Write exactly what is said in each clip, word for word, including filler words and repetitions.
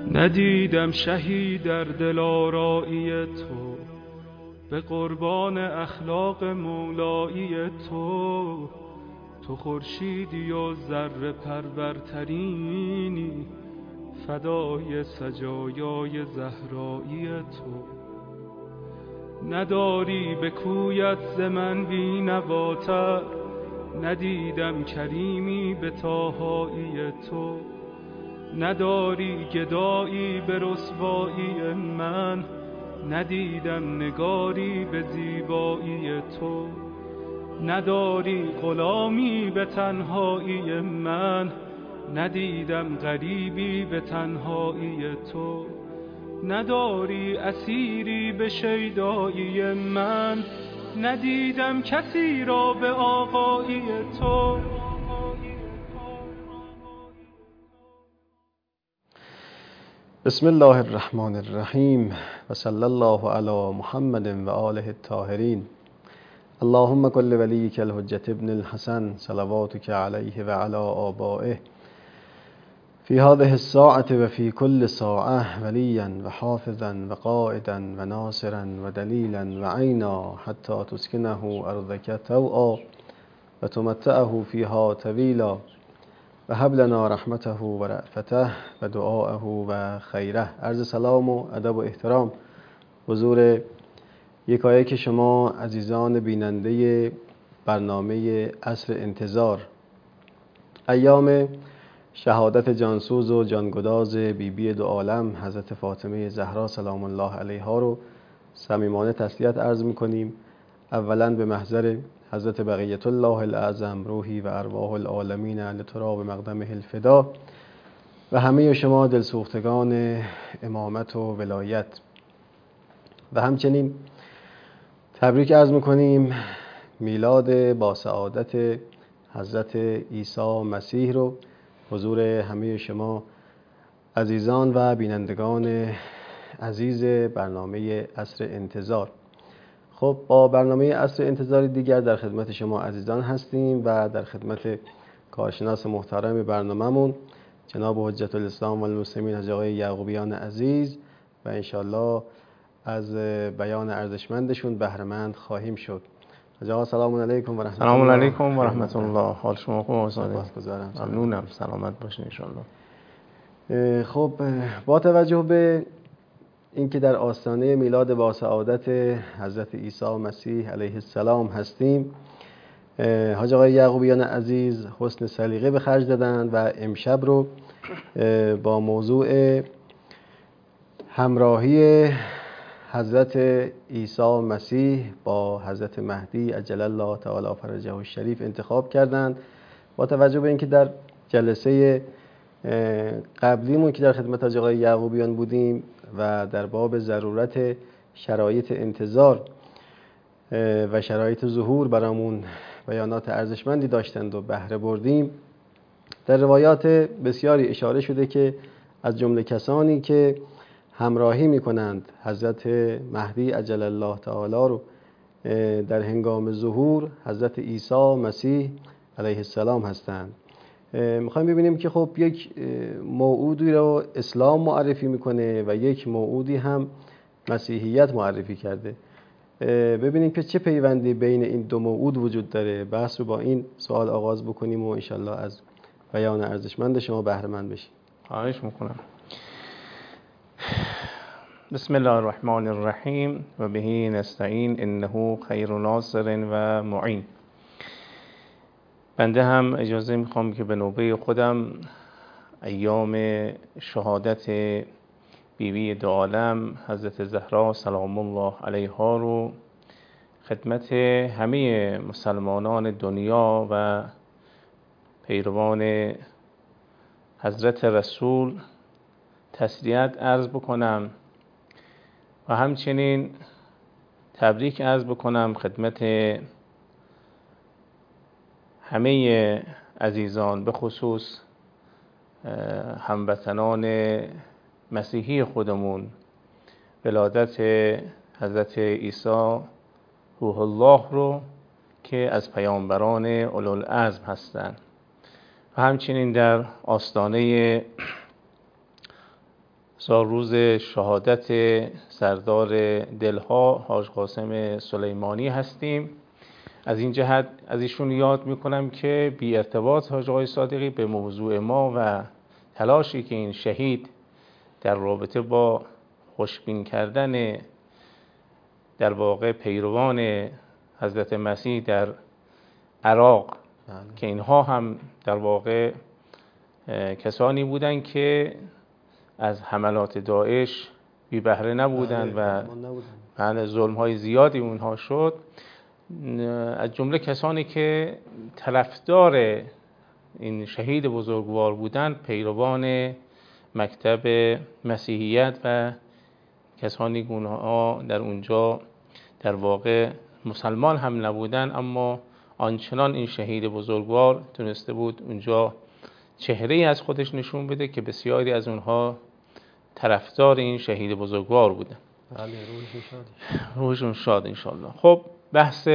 ندیدم شهی در دلارایی تو، به قربان اخلاق مولایی تو. تو خورشیدی و ذره پرورترینی، فدای سجایای زهرایی تو. نداری به کویت ز من بی‌نواتر، ندیدم کریمی به طاهایی تو. نداری گدایی به رسوایی من، ندیدم نگاری به زیبایی تو. نداری غلامی به تنهایی من، ندیدم غریبی به تنهایی تو. نداری اسیری به شیدایی من، ندیدم کسی را به آقایی تو. بسم الله الرحمن الرحیم و صلی الله علی محمد و آله الطاهرین. اللهم کل ولیک الحجة ابن الحسن صلواتک علیه و علی آبائه فی هذه الساعة و فی کل ساعة ولیا و حافظا و قائدا و ناصرا و دلیلا و عینا حتی تسکنه ارضک طوعا و تمتعه فیها طویلا و هب لنا رحمته و رأفته و دعاءه و خیره. عرض سلام و ادب و احترام حضور یکایک شما عزیزان بیننده برنامه عصر انتظار. ایام شهادت جانسوز و جانگداز بی بی دو عالم حضرت فاطمه زهرا سلام الله علیها رو صمیمانه تسلیت عرض می‌کنیم. اولا به محضر حضرت بقیت الله الاعظم روحی و ارواح العالمین لتراب مقدمه الفدا و همه شما دلسوختگان امامت و ولایت. و همچنین تبریک عرض میکنیم میلاد با سعادت حضرت عیسی مسیح رو حضور همه شما عزیزان و بینندگان عزیز برنامه عصر انتظار. خب با برنامه عصر انتظار دیگر در خدمت شما عزیزان هستیم و در خدمت کارشناس محترم برنامه‌مون جناب حجت الاسلام و المسلمین حاج آقای یعقوبیان عزیز و انشالله از بیان ارزشمندشون بهره مند خواهیم شد. حاج آقا سلام علیکم و رحمت الله. سلام علیکم و رحمت الله. حال شما خوب آقای؟ سپاسگزارم. ممنونم. سلامت باشین ان شاء الله. خب با توجه به اینکه در آستانه میلاد با سعادت حضرت عیسی مسیح علیه السلام هستیم، حاج آقای یعقوبیان عزیز حسن سلیقه به خرج دادن و امشب رو با موضوع همراهی حضرت عیسی مسیح با حضرت مهدی عجل الله تعالی فرجه الشریف انتخاب کردند. با توجه به اینکه در جلسه قبلیمون که در خدمت حاج آقای یعقوبیان بودیم و در باب ضرورت شرایط انتظار و شرایط ظهور برامون بیانات ارزشمندی داشتند و بهره بردیم، در روایات بسیاری اشاره شده که از جمله کسانی که همراهی میکنند حضرت مهدی عجل الله تعالی رو در هنگام ظهور حضرت عیسی مسیح علیه السلام هستند. میخوایم ببینیم که خب یک موعودی رو اسلام معرفی میکنه و یک موعودی هم مسیحیت معرفی کرده. ببینیم که چه پیوندی بین این دو موعود وجود داره. بحث رو با این سوال آغاز بکنیم و انشالله از بیان ارزشمند شما بهره مند بشیم. خواهش میکنم. بسم الله الرحمن الرحیم و به نستعین انه خیر ناصر و معین. بنده هم اجازه میخوام که به نوبه خودم ایام شهادت بیبی دو عالم حضرت زهرا سلام الله علیها رو خدمت همه مسلمانان دنیا و پیروان حضرت رسول تسلیت عرض بکنم و همچنین تبریک عرض بکنم خدمت همه عزیزان، به خصوص هموطنان مسیحی خودمون، ولادت حضرت عیسی روح الله رو که از پیامبران اولوالعزم هستند و همچنین در آستانه سال روز شهادت سردار دلها حاج قاسم سلیمانی هستیم. از این جهت از ایشون یاد میکنم که بی ارتباط حاج آقای صادقی به موضوع ما و تلاشی که این شهید در رابطه با خوشبین کردن در واقع پیروان حضرت مسیح در عراق بله. که اینها هم در واقع کسانی بودند که از حملات داعش بی بهره نبودند و بله ظلم های زیادی اونها شد، از جمله کسانی که طرفدار این شهید بزرگوار بودند پیروان مکتب مسیحیت و کسانی که اونها در اونجا در واقع مسلمان هم نبودن، اما آنچنان این شهید بزرگوار تونسته بود اونجا چهره‌ای از خودش نشون بده که بسیاری از اونها طرفدار این شهید بزرگوار بودن. بله روحشون شاد روحشون شاد انشالله. خب بحث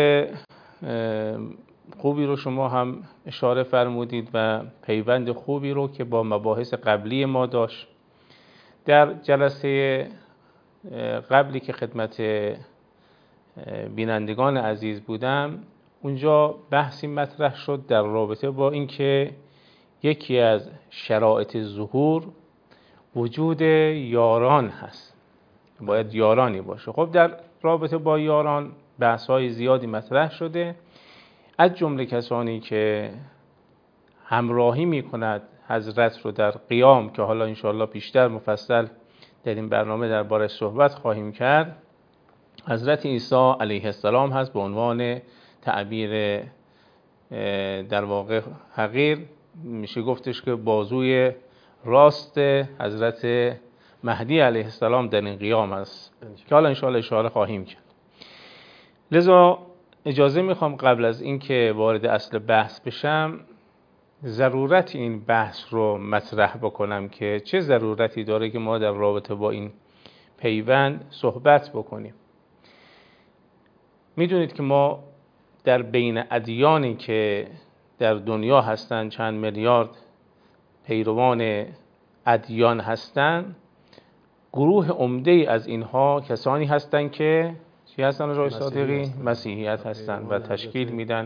خوبی رو شما هم اشاره فرمودید و پیوند خوبی رو که با مباحث قبلی ما داشت. در جلسه قبلی که خدمت بینندگان عزیز بودم، اونجا بحثی مطرح شد در رابطه با اینکه یکی از شرایط ظهور وجود یاران هست، باید یارانی باشه. خب در رابطه با یاران بحث‌های زیادی مطرح شده، از جمله کسانی که همراهی می‌کند حضرت رو در قیام که حالا انشاءالله بیشتر مفصل در این برنامه درباره صحبت خواهیم کرد. حضرت عیسی علیه السلام هست به عنوان تعبیر در واقع حقیر، میشه گفتش که بازوی راست حضرت مهدی علیه السلام در این قیام است که حالا انشاءالله اشاره خواهیم کرد. لذا اجازه میخوام قبل از اینکه وارد اصل بحث بشم ضرورت این بحث رو مطرح بکنم که چه ضرورتی داره که ما در رابطه با این پیوند صحبت بکنیم. میدونید که ما در بین ادیانی که در دنیا هستند، چند میلیارد پیروان ادیان هستند، گروه عمده از اینها کسانی هستند که چی هستن رای صادقی؟ مسیحیت هستند و تشکیل میدن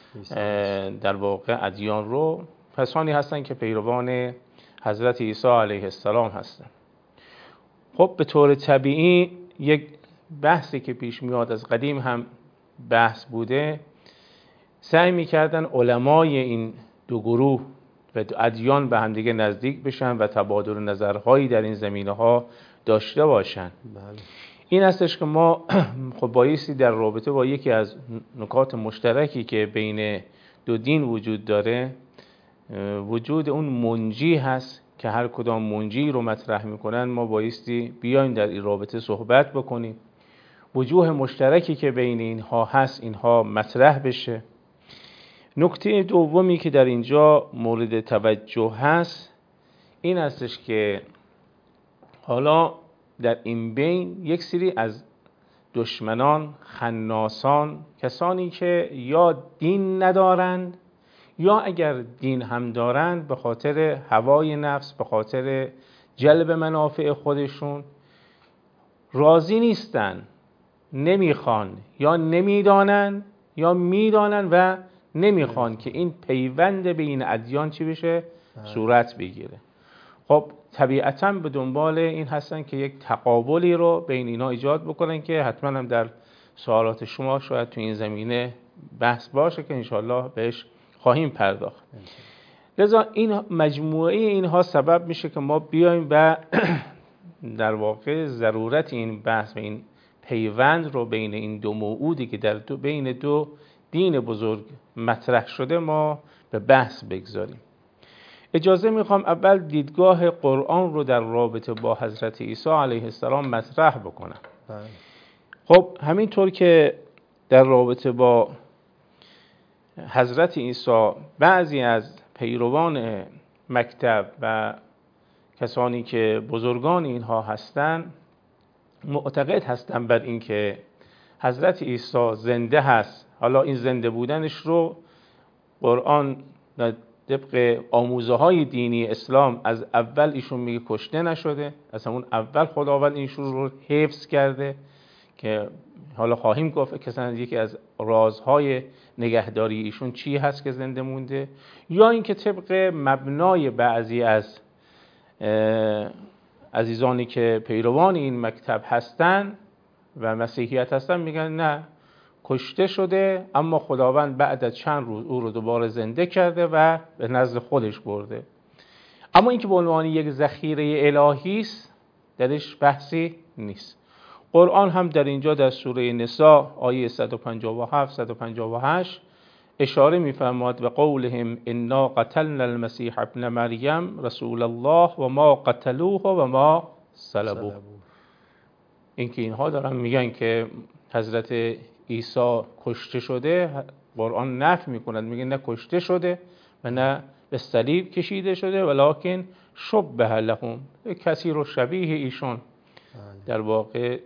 در واقع ادیان رو. کسانی هستند که پیروان حضرت عیسی علیه السلام هستند. خب به طور طبیعی یک بحثی که پیش میاد از قدیم هم بحث بوده، سعی میکردن علمای این دو گروه و ادیان به همدیگه نزدیک بشن و تبادل نظرهایی در این زمینه‌ها داشته باشن. بله. این هستش که ما خب بایستی در رابطه با یکی از نکات مشترکی که بین دو دین وجود داره، وجود اون منجی هست که هر کدام منجی رو مطرح میکنن، ما بایستی بیایم در این رابطه صحبت بکنیم. وجوه مشترکی که بین اینها هست اینها مطرح بشه. نکته دومی که در اینجا مورد توجه هست این هستش که حالا در این بین یک سری از دشمنان، خناسان، کسانی که یا دین ندارند یا اگر دین هم دارند به خاطر هوای نفس، به خاطر جلب منافع خودشون راضی نیستن، نمیخوان یا نمیدانن یا میدانن و نمیخوان که این پیوند بین ادیان چی بشه؟ صورت بگیره. خب طبیعتاً به دنبال این هستن که یک تقابلی رو بین اینا ایجاد بکنن که حتما هم در سوالات شما شاید تو این زمینه بحث باشه که انشالله بهش خواهیم پرداخت. لذا این مجموعه اینها سبب میشه که ما بیایم و در واقع ضرورت این بحث و این پیوند رو بین این دو موعودی که در دو بین دو دین بزرگ مطرح شده ما به بحث بگذاریم. اجازه میخوام اول دیدگاه قرآن رو در رابطه با حضرت عیسی علیه السلام مطرح بکنم. خب همینطور که در رابطه با حضرت عیسی بعضی از پیروان مکتب و کسانی که بزرگان اینها هستند معتقد هستند بر این که حضرت عیسی زنده هست. حالا این زنده بودنش رو قرآن طبق آموزه های دینی اسلام از اول ایشون میگه کشته نشده، از همون اول خداوند ایشون رو حفظ کرده که حالا خواهیم گفت که یکی از رازهای نگهداری ایشون چی هست که زنده مونده، یا اینکه طبق مبنای بعضی از عزیزانی که پیروان این مکتب هستن و مسیحیت هستن میگن نه، کشته شده اما خداوند بعد از چند روز او رو دوباره زنده کرده و به نزد خودش برده. اما اینکه به عنوان یک ذخیره الهی است درش بحثی نیست. قرآن هم در اینجا در سوره نساء آیه صد و پنجاه و هفت صد و پنجاه و هشت اشاره می‌فرماد و قولهم انا قتلنا المسیح ابن مریم رسول الله و ما قتلوه و ما صلبوه. اینکه اینها دارن میگن که حضرت عیسی کشته شده، قرآن نفی میکند، میگه نه کشته شده و نه به صلیب کشیده شده، ولکن شبه لهم، کسی رو شبیه ایشون در واقع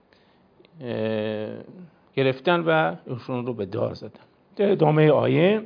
گرفتن و ایشون رو به دار زدن. در ادامه آیه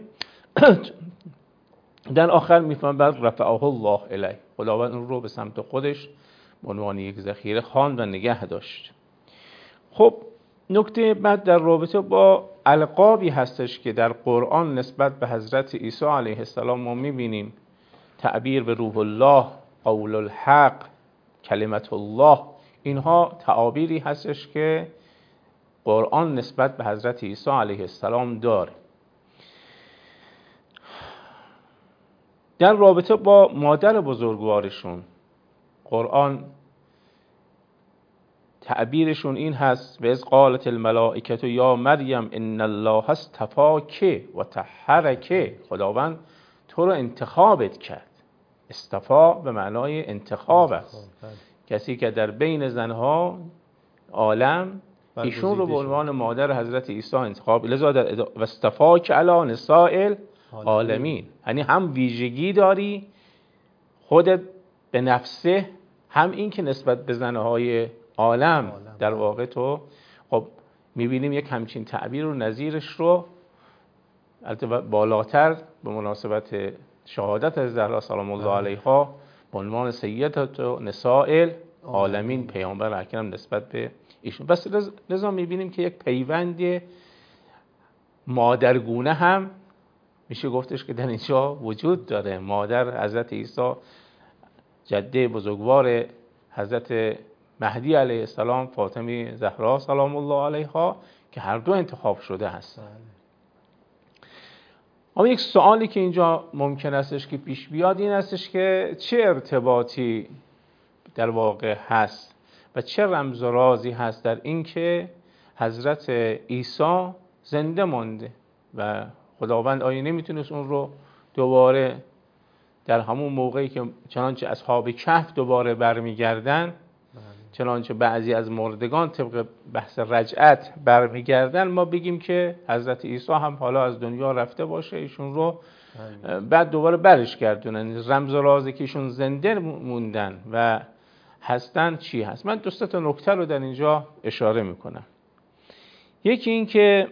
در آخر میفرماید رفعه الله الیه، خداوند اون رو به سمت خودش به عنوان یک ذخیره خواند و نگه داشت. خب نکته بعد در رابطه با القابی هستش که در قرآن نسبت به حضرت عیسی علیه السلام ما میبینیم، تعبیر به روح الله، قول الحق، کلمت الله، اینها تعابیری هستش که قرآن نسبت به حضرت عیسی علیه السلام داره. در رابطه با مادر بزرگوارشون قرآن تعبیرشون این هست و اذ قالت الملائکه یا مریم ان الله اصطفاک و طهرک، خداوند تو رو انتخابت کرد. اصطفا به معنای انتخاب است، کسی که در بین زنها عالم ایشون رو به عنوان مادر حضرت عیسی انتخاب، لذا در و اصطفاک علی نساء العالمین، یعنی هم ویژگی داری خودت به نفسه، هم این که نسبت به زنهای عالم در واقع تو. خب میبینیم یک همچین تعبیر و نظیرش رو البته بالاتر به مناسبت شهادت از زهرا سلام الله علیها به عنوان سیدت نساء العالمین پیامبر اکرم نسبت به ایشون. بس لذا میبینیم که یک پیوند مادرگونه هم میشه گفتش که در اینجا وجود داره. مادر حضرت عیسی جده بزرگوار حضرت مهدی علیه السلام، فاطمه زهرا سلام الله علیها، که هر دو انتخاب شده هستند. اما یک سوالی که اینجا ممکن استش که پیش بیاد این استش که چه ارتباطی در واقع هست و چه رمز و رازی هست در این که حضرت عیسی زنده مانده و خداوند آیا نمیتونست اون رو دوباره در همون موقعی که چنانچه اصحاب کهف دوباره برمیگردن، چنانچه بعضی از مردگان طبق بحث رجعت برمیگردن، ما بگیم که حضرت عیسی هم حالا از دنیا رفته باشه، ایشون رو بعد دوباره برش گردونن. رمز و رازی که ایشون زنده موندن و هستن چی هست؟ من دو سه تا نکته رو در اینجا اشاره میکنم. یکی این که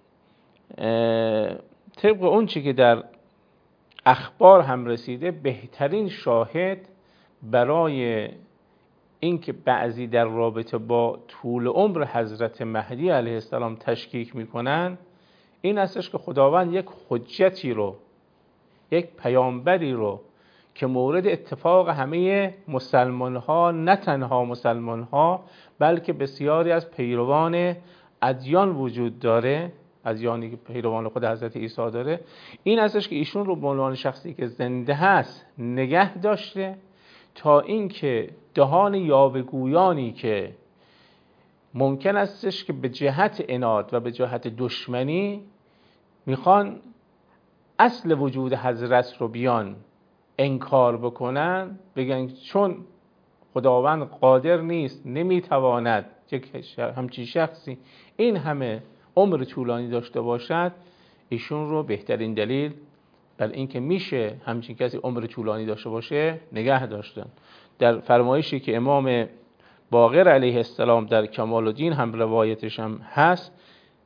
طبق اون چی که در اخبار هم رسیده، بهترین شاهد برای این که بعضی در رابطه با طول عمر حضرت مهدی علیه السلام تشکیک میکنن این استش که خداوند یک حجتی رو، یک پیامبری رو که مورد اتفاق همه مسلمان ها، نه تنها مسلمان ها بلکه بسیاری از پیروان ادیان وجود داره، ادیانی که پیروان خود حضرت عیسی داره، این استش که ایشون رو به عنوان شخصی که زنده هست نگه داشته تا اینکه دهان یاوه‌گویانی که ممکن استش که به جهت عناد و به جهت دشمنی میخوان اصل وجود حضرت رو بیان انکار بکنن، بگن چون خداوند قادر نیست، نمیتواند یک همچین شخصی این همه عمر طولانی داشته باشد، ایشون رو بهترین دلیل بر اینکه میشه همچین کسی عمر طولانی داشته باشه نگه داشتن. در فرمایشی که امام باقر علیه السلام در کمال الدین هم روایتش هم هست،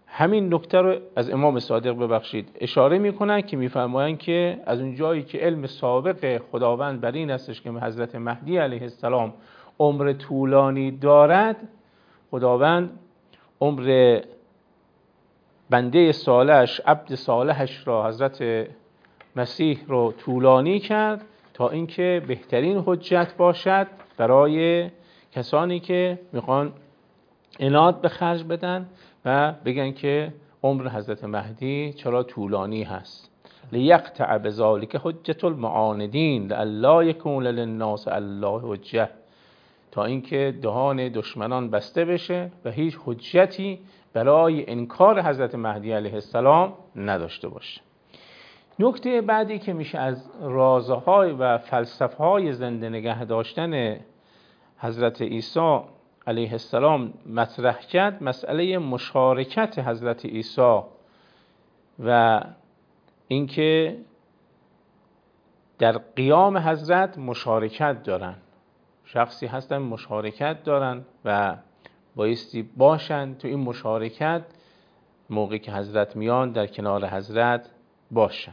همین نکته رو از امام صادق ببخشید اشاره میکنن که میفرمایند که از اون جایی که علم سابق خداوند بر این استش که حضرت مهدی علیه السلام عمر طولانی دارد، خداوند عمر بنده صالحش، عبد صالحش را، حضرت مسیح رو طولانی کرد تا اینکه بهترین حجت باشد برای کسانی که میخوان عناد به خرج بدن و بگن که عمر حضرت مهدی چرا طولانی هست. لیقطع بذالک حجت المعاندین لئلا یکون للناس الله حجه، تا اینکه دهان دشمنان بسته بشه و هیچ حجتی برای انکار حضرت مهدی علیه السلام نداشته باشه. نکته بعدی که میشه از رازهای و فلسفه‌های زنده نگه داشتن حضرت عیسی علیه السلام مطرح کرد، مسئله مشارکت حضرت عیسی و اینکه در قیام حضرت مشارکت دارن، شخصی هستن مشارکت دارن و بایستی باشن تو این مشارکت موقعی که حضرت میان در کنار حضرت باشن.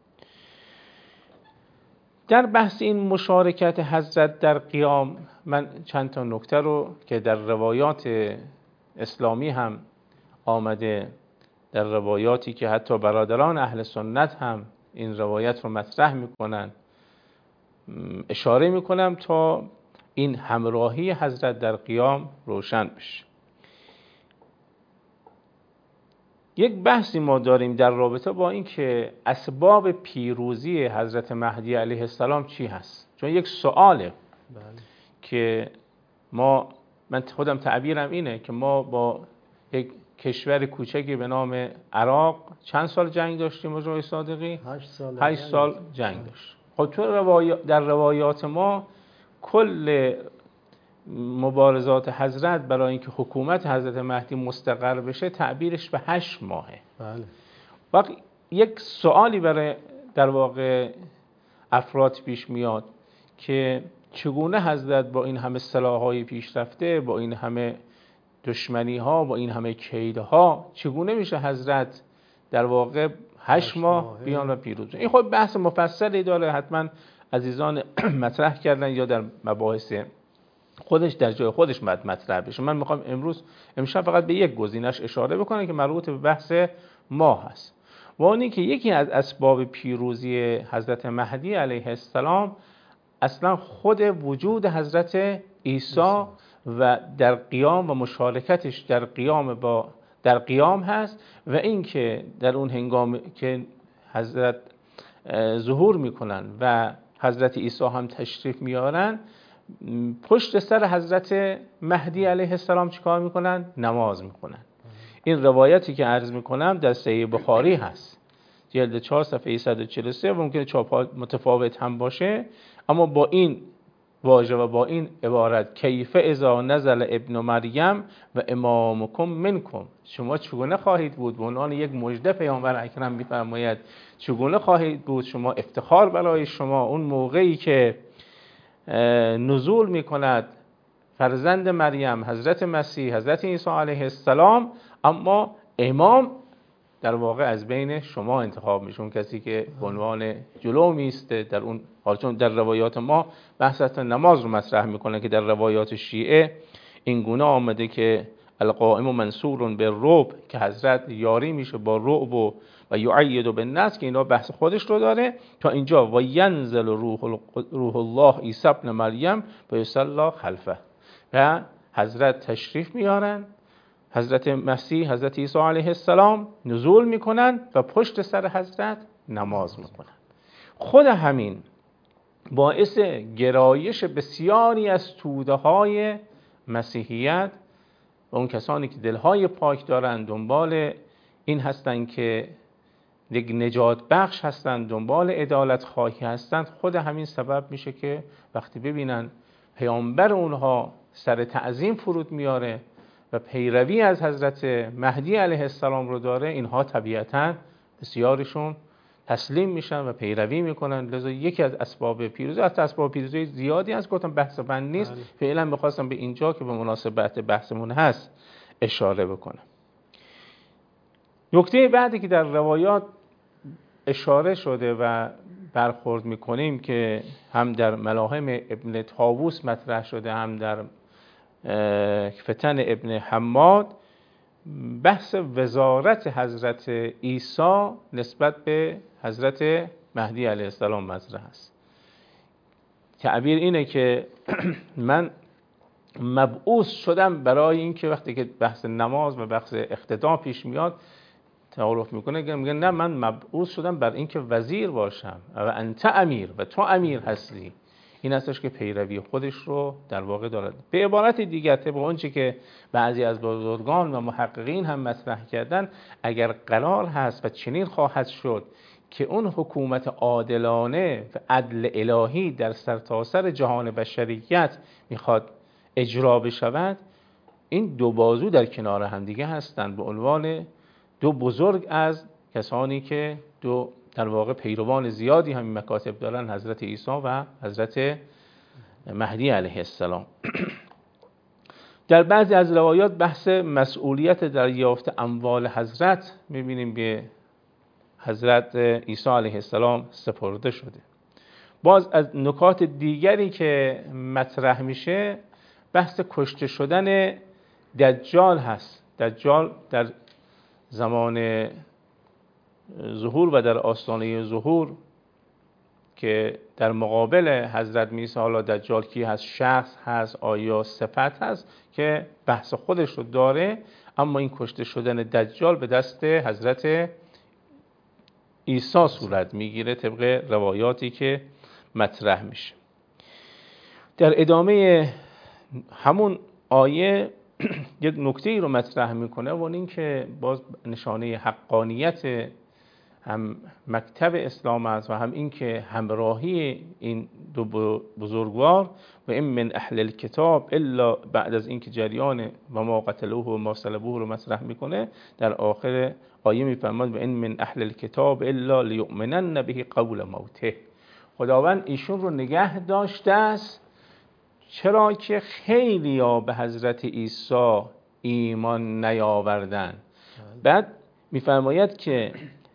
در بحث این مشارکت حضرت در قیام من چند تا نکته رو که در روایات اسلامی هم آمده، در روایاتی که حتی برادران اهل سنت هم این روایت رو مطرح میکنن اشاره میکنم تا این همراهی حضرت در قیام روشن بشه. یک بحثی ما داریم در رابطه با این که اسباب پیروزی حضرت مهدی علیه السلام چی هست، چون یک سواله بله. که ما من خودم تعبیرم اینه که ما با یک کشور کوچکی به نام عراق چند سال جنگ داشتیم حضرت صادقی؟ هشت سال, هشت سال جنگ داشت. خب تو روای... در روایات ما کل مبارزات حضرت برای اینکه حکومت حضرت مهدی مستقر بشه تعبیرش به هشت ماهه. بله. وقت یک سوالی برای در واقع افراد پیش میاد که چگونه حضرت با این همه سلاح‌های پیشرفته، با این همه دشمنی‌ها، با این همه کیدها، چگونه میشه حضرت در واقع هشت ماه بیان و پیروز؟ این خود بحث مفصلی داره، حتما عزیزان مطرح کردن یا در مباحث خودش در جای خودش مطرح بشه. من میخوام امروز امشب فقط به یک گزینش اشاره بکنم که مربوط به بحث ما هست، و اون این که یکی از اسباب پیروزی حضرت مهدی علیه السلام اصلا خود وجود حضرت عیسی و در قیام و مشارکتش در قیام با در قیام هست، و این که در اون هنگام که حضرت ظهور میکنن و حضرت عیسی هم تشریف میارن، پشت سر حضرت مهدی علیه السلام چیکار میکنن؟ نماز میکنن. این روایتی که عرض میکنم در صحیح بخاری هست، جلد چهار صفحه صد و چهل و سه، ممکنه چاپ متفاوت هم باشه، اما با این واژه و با این عبارت کیف اذا نزل ابن مریم و امامکم منکم، شما چگونه خواهید بود، به عنوان یک مژده پیامبر اکرم میفرماید چگونه خواهید بود شما، افتخار برای شما اون موقعی که نزول میکند فرزند مریم حضرت مسیح حضرت عیسی علیه السلام، اما امام در واقع از بین شما انتخاب میشون، کسی که به عنوان جلو میسته در اون حال. چون در روایات ما بحث نماز رو مطرح میکنه که در روایات شیعه این گونه آمده که القائم منصور بالرعب، که حضرت یاری میشه با رعب و و یعید بالنصر، که اینا بحث خودش رو داره تا اینجا. و ینزل روح, روح الله عیسی ابن مریم و یصلی خلفه، و حضرت تشریف میارن، حضرت مسیح حضرت عیسی علیه السلام نزول میکنن و پشت سر حضرت نماز میکنن. خود همین باعث گرایش بسیاری از توده های مسیحیت و اون کسانی که دلهای پاک دارن، دنبال این هستن که یک نجات بخش هستن، دنبال عدالت خواهی هستن، خود همین سبب میشه که وقتی ببینن پیامبر اونها سر تعظیم فرود میاره و پیروی از حضرت مهدی علیه السلام رو داره، اینها طبیعتاً بسیارشون تسلیم میشن و پیروی میکنن. لذا یکی از اسباب پیروزی، از اسباب پیروزی زیادی از گفتم بحث بند نیست، فعلا میخواستم به اینجا که به مناسبت بحثمون هست اشاره بکنم. نکته بعدی که در روایات اشاره شده و برخورد میکنیم که هم در ملاهم ابن طاووس مطرح شده هم در فتن ابن حماد، بحث وزارت حضرت عیسی نسبت به حضرت مهدی علیه السلام مطرح است. تعبیر اینه که من مبعوث شدم برای اینکه وقتی که بحث نماز و بحث اقتدا پیش میاد تعارف میکنه، میگه نه من مبعوث شدم بر اینکه وزیر باشم و انت امیر و تو امیر هستی. این هستش که پیروی خودش رو در واقع دارد. به عبارت دیگر طبق اونچه که بعضی از بزرگان و محققین هم مطرح کردن، اگر قرار هست و چنین خواهد شد که اون حکومت عادلانه و عدل الهی در سرتاسر جهان بشریت میخواد اجرا بشود، این دو بازو در کنار هم دیگه هستند به عنوان دو بزرگ از کسانی که دو در واقع پیروان زیادی همین مکاتب دارن، حضرت عیسی و حضرت مهدی علیه السلام. در بعضی از روایات بحث مسئولیت دریافت اموال حضرت میبینیم به حضرت عیسی علیه السلام سپرده شده. باز از نکات دیگری که مطرح میشه بحث کشته شدن دجال هست. دجال در زمان ظهور و در آستانه ظهور که در مقابل حضرت عیسی، حالا دجال کی هست، شخص هست، آیا صفت هست که بحث خودش رو داره، اما این کشته شدن دجال به دست حضرت عیسی صورت میگیره طبق روایاتی که مطرح میشه. در ادامه همون آیه یک نکته ای رو مطرح میکنه و این که باز نشانه حقانیت هم مکتب اسلام است و هم این که همراهی این دو بزرگوار و این من اهل الکتاب الا بعد از اینکه جریان و ما قتلوه و ما صلبوه رو مطرح میکنه، در آخر آیه میفرماد و این من اهل الکتاب الا لیؤمنن به قول موته. خداوند ایشون رو نگه داشته است چرا که خیلی ها به حضرت عیسی ایمان نیاوردن. بعد میفرماید که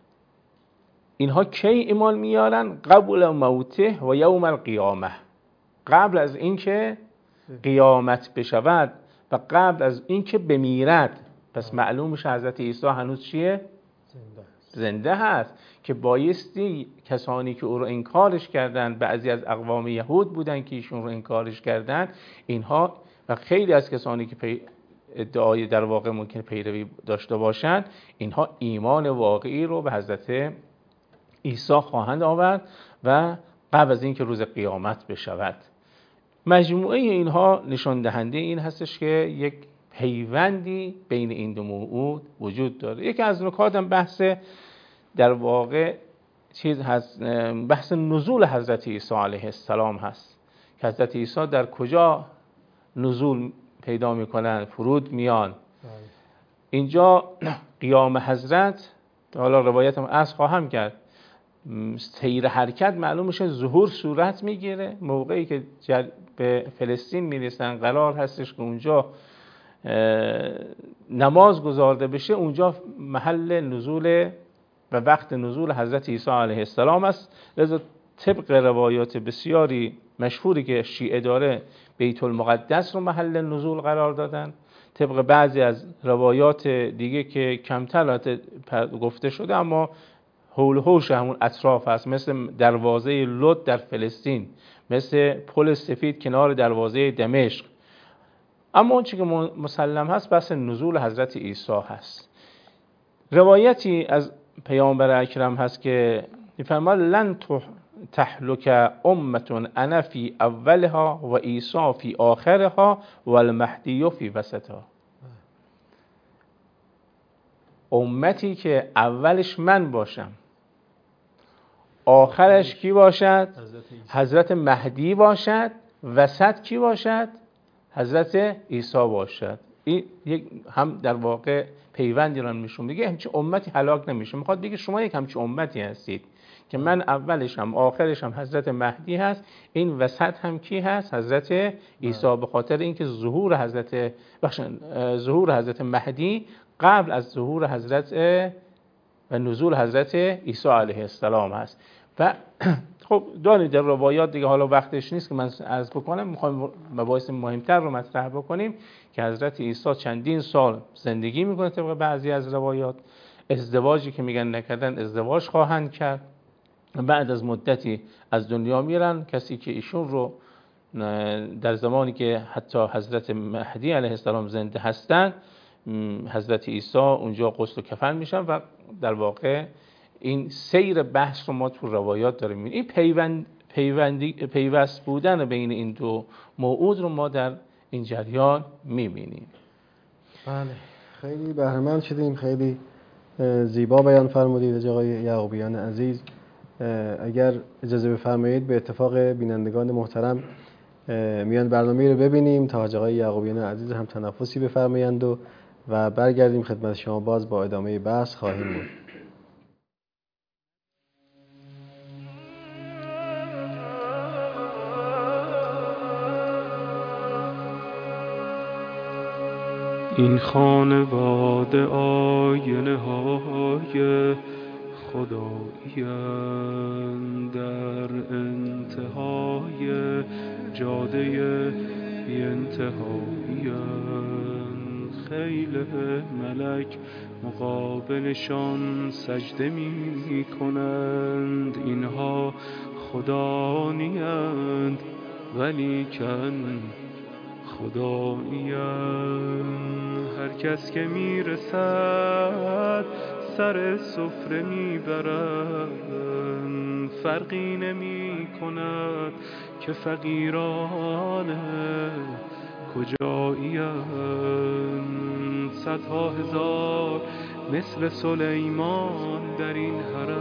اینها کی ایمان میارن؟ قبل موته و یوم القیامه، قبل از اینکه قیامت بشود و قبل از اینکه بمیرد. پس معلوم میشه حضرت عیسی هنوز چیه؟ زنده هست که بایستی کسانی که او رو انکارش کردن، بعضی از اقوام یهود بودن که ایشون رو انکارش کردن، اینها و خیلی از کسانی که پی ادعای در واقع ممکن پیروی داشته باشند، اینها ایمان واقعی رو به حضرت عیسی خواهند آورد و قبل از اینکه روز قیامت بشود. مجموعه اینها نشان دهنده این هستش که یک پیوندی بین این دو موعود وجود داره. یکی از نکات هم بحث در واقع چیز هست، بحث نزول حضرت عیسی علیه السلام هست که حضرت عیسی در کجا نزول پیدا میکنن، فرود میان. اینجا قیام حضرت، حالا روایت هم از خواهم کرد، سیر حرکت معلوم میشه ظهور صورت میگیره موقعی که به فلسطین میرسن، قرار هستش که اونجا نماز گزارده بشه، اونجا محل نزول و وقت نزول حضرت عیسی علیه السلام است. لذا طبق روایات بسیاری مشهوری که شیعه داره، بیت المقدس رو محل نزول قرار دادن. طبق بعضی از روایات دیگه که کمتر گفته شده اما حول و حوش همون اطراف هست، مثل دروازه لد در فلسطین، مثل پل سفید کنار دروازه دمشق. اما اون چی که مسلم هست بحث نزول حضرت عیسی هست. روایتی از پیامبر اکرم هست که میفرماد لن تهلك امة انا فی اولها و عیسی فی آخرها و المهدی فی وسطها. امتی که اولش من باشم، آخرش کی باشد؟ حضرت مهدی باشد، وسط کی باشد؟ حضرت عیسی باشد. این یک هم در واقع پیوندی رو نشون میده، همچین امتی هلاک نمیشه. میخواد بگه شما یک همچین امتی هستید که من اولش هم آخرش هم حضرت مهدی هست، این وسط هم کی هست؟ حضرت عیسی. به خاطر اینکه ظهور حضرت بخشن ظهور حضرت مهدی قبل از ظهور حضرت و نزول حضرت عیسی علیه السلام هست. و خب دانید در روایات دیگه، حالا وقتش نیست که من عرض بکنم، میخوایم مباحث مهمتر رو مطرح بکنیم که حضرت عیسی چندین سال زندگی میکنه طبق بعضی از روایات، ازدواجی که میگن نکردن ازدواج خواهند کرد، بعد از مدتی از دنیا میرن. کسی که ایشون رو در زمانی که حتی حضرت مهدی علیه السلام زنده هستند، حضرت عیسی اونجا غسل و کفن میشن و در واقع این سیر بحث رو ما تو روایات داریم می‌بینیم. این پیوند پیوندی پیوست بودن بین این دو موعود رو ما در این جریان می‌بینیم. بله، خیلی بهره مند شدیم، خیلی زیبا بیان فرمودید آقای یعقوبیان عزیز. اگر اجازه بفرمایید به اتفاق بینندگان محترم میان برنامه رو ببینیم تا آقای یعقوبیان عزیز هم تنفسی بفرمایند و و برگردیم خدمت شما باز با ادامه بحث خواهیم بود. این خانواده آینه های خدایی‌اند، در انتهای جاده بی انتهایی‌اند. خیل ملک مقابلشان سجده می کنند. اینها خدا نیند ولیکن خدایی‌اند. هر کس که میرسد سر سفره میبرند. فرقی نمی کند که فقیران کجایی‌اند. صدها هزار مثل سلیمان در این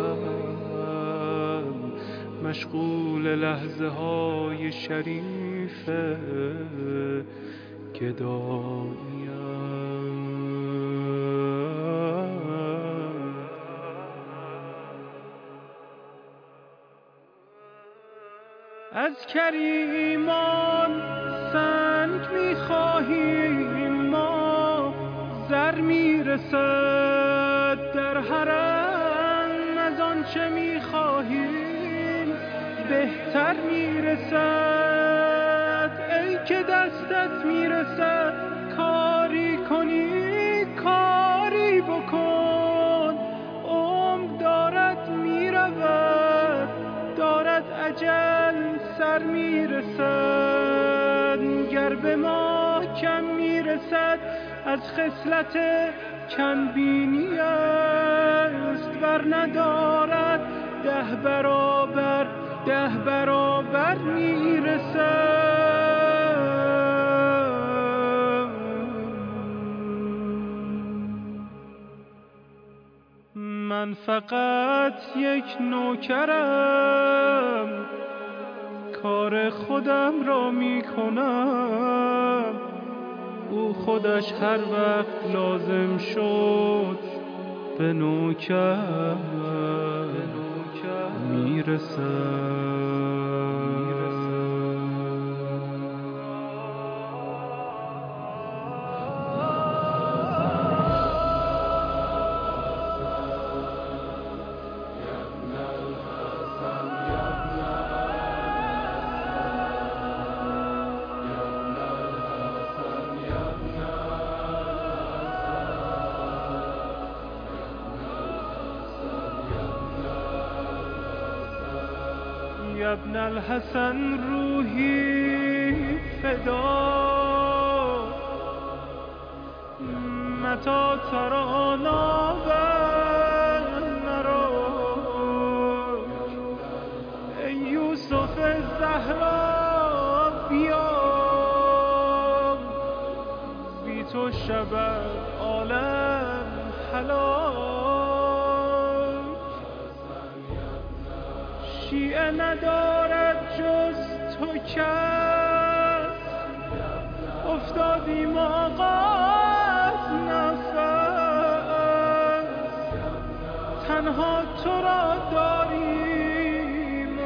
حرم، مشغول لحظه های شریف گدایی‌اند. از کریمان سنگ می‌خواهیم ما، زر میرسد در حرم. از آنچه می‌خواهیم بهتر میرسد. ای که دستت میرسد کاری کنی کاری بکن. عمر دارد میرود دارد اجل سر میرسد. گر به ما کم میرسد از خصلت کم بینی است، ور ندارد ده برابر ده برابر میرسد. من فقط یک نوکرم، کار خودم را میکنم. او خودش هر وقت لازم شد به نوکر میرسد. یا ابن الحسن روحی فدا، متا ترانا و نراک. ای یوسف زهرا بیا، بی تو شود عالم هلاک. شیعه ندارد جز تو کس، افتادیم آقا از نفس. تنها تو را داریم و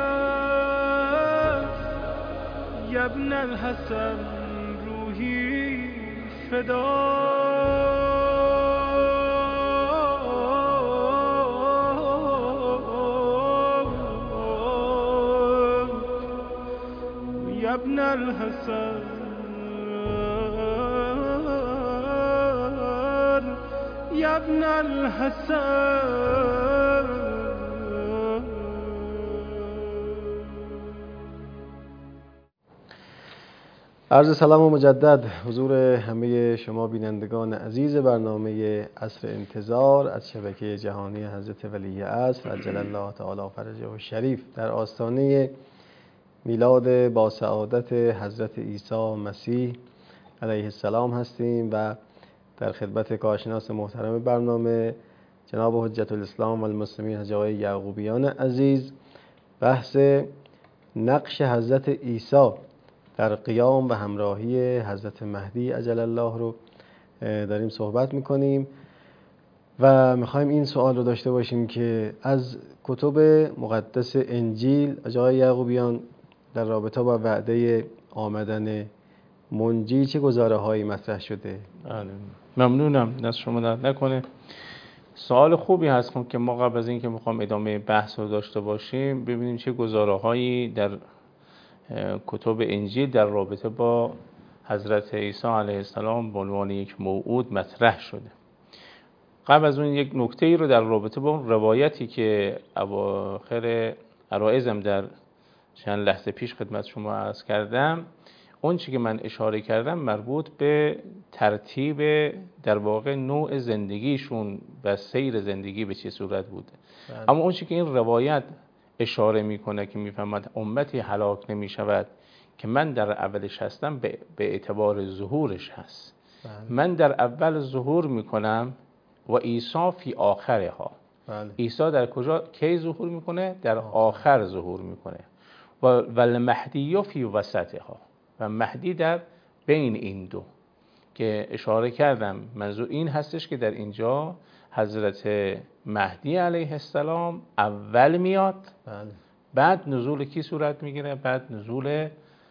بس. یا ابن الحسن روحی فدا. يا ابن الحسن يا ابن الحسن. عرض سلام و مجدد حضور همه شما بینندگان عزیز برنامه عصر انتظار از شبکه جهانی حضرت ولی عصر عجل الله تعالی فرجه و شریف در آستانه میلاد با سعادت حضرت عیسی مسیح علیه السلام هستیم و در خدمت کارشناس محترم برنامه جناب حجت الاسلام و المسلمین حاجی آقای یعقوبیان عزیز بحث نقش حضرت عیسی در قیام و همراهی حضرت مهدی عجل الله رو داریم صحبت میکنیم و میخوایم این سوال رو داشته باشیم که از کتب مقدس انجیل آقای یعقوبیان در رابطه با وعده آمدن منجی چه گزاره هایی مطرح شده؟ بله ممنونم، دست شما درد نکنه. سوال خوبی هست که ما قبل از این که میخوام ادامه بحث رو داشته باشیم ببینیم چه گزاره هایی در کتب انجیل در رابطه با حضرت عیسی علیه السلام به عنوان یک موعود مطرح شده. قبل از اون یک نکته ای رو در رابطه با اون روایتی که اواخر عرایزم در چند لحظه پیش خدمت شما عرض کردم، اون چی که من اشاره کردم مربوط به ترتیب در واقع نوع زندگیشون و سیر زندگی به چه صورت بوده. بله. اما اون چی که این روایت اشاره میکنه که میفهمد امتی هلاک نمیشود که من در اولش هستم به اعتبار ظهورش هست. بله. من در اول ظهور میکنم و عیسی فی آخرها. بله. عیسی در کجا کی ظهور میکنه؟ در آخر ظهور میکنه. و والمهدی فی وسطها، و مهدی در بین این دو که اشاره کردم. منظور این هستش که در اینجا حضرت مهدی علیه السلام اول میاد. بله. بعد نزول کی صورت میگیره؟ بعد نزول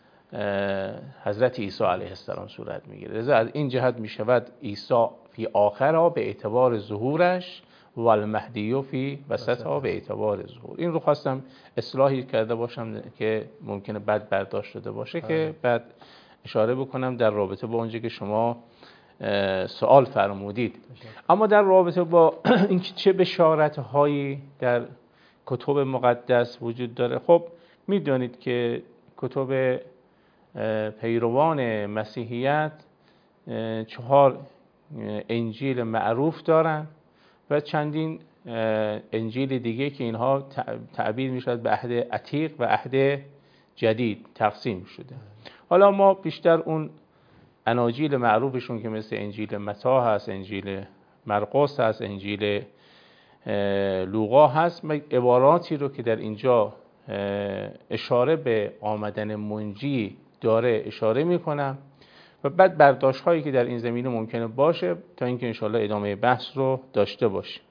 حضرت عیسی علیه السلام صورت میگیره. لذا از این جهت میشود عیسی فی آخرها به اعتبار ظهورش و المهدی فی وسطها به اعتبار ظهور. این رو خواستم اصلاحی کرده باشم که ممکنه بد برداشت شده باشه. بله. که بعد اشاره بکنم در رابطه با اونجا که شما سوال فرمودید. اما در رابطه با اینکه چه بشارت هایی در کتب مقدس وجود داره، خب میدونید که کتب پیروان مسیحیت چهار انجیل معروف دارن و چندین انجیل دیگه که اینها تعبیر میشود به عهد عتیق و عهد جدید تقسیم شده. حالا ما بیشتر اون اناجیل معروفشون که مثل انجیل متی هست، انجیل مرقس هست، انجیل لوقا هست، عباراتی رو که در اینجا اشاره به آمدن منجی داره اشاره میکنم و بعد برداشت هایی که در این زمینه ممکنه باشه تا اینکه انشاءالله ادامه بحث رو داشته باشیم.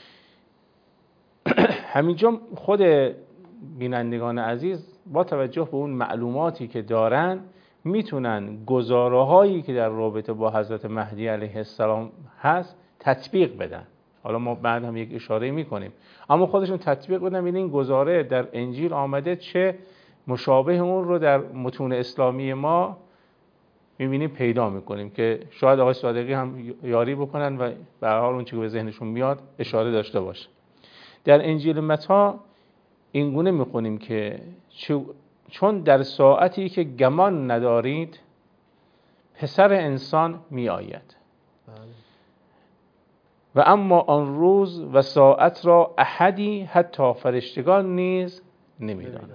همینجا خود بینندگان عزیز با توجه به اون معلوماتی که دارن میتونن گزاره هایی که در رابطه با حضرت مهدی علیه السلام هست تطبیق بدن. حالا ما بعد هم یک اشاره میکنیم، اما خودشون تطبیق بدن ببینید این گزاره در انجیل آمده چه مشابه اون رو در متون اسلامی ما میبینیم پیدا میکنیم که شاید آقای صادقی هم یاری بکنن و به هر حال اون چیزی که به ذهنشون میاد اشاره داشته باشه. در انجیل متی این گونه میخونیم که چون در ساعتی که گمان ندارید پسر انسان می آید. و اما آن روز و ساعت را احدی حتی فرشتگان نیز نمیدانند.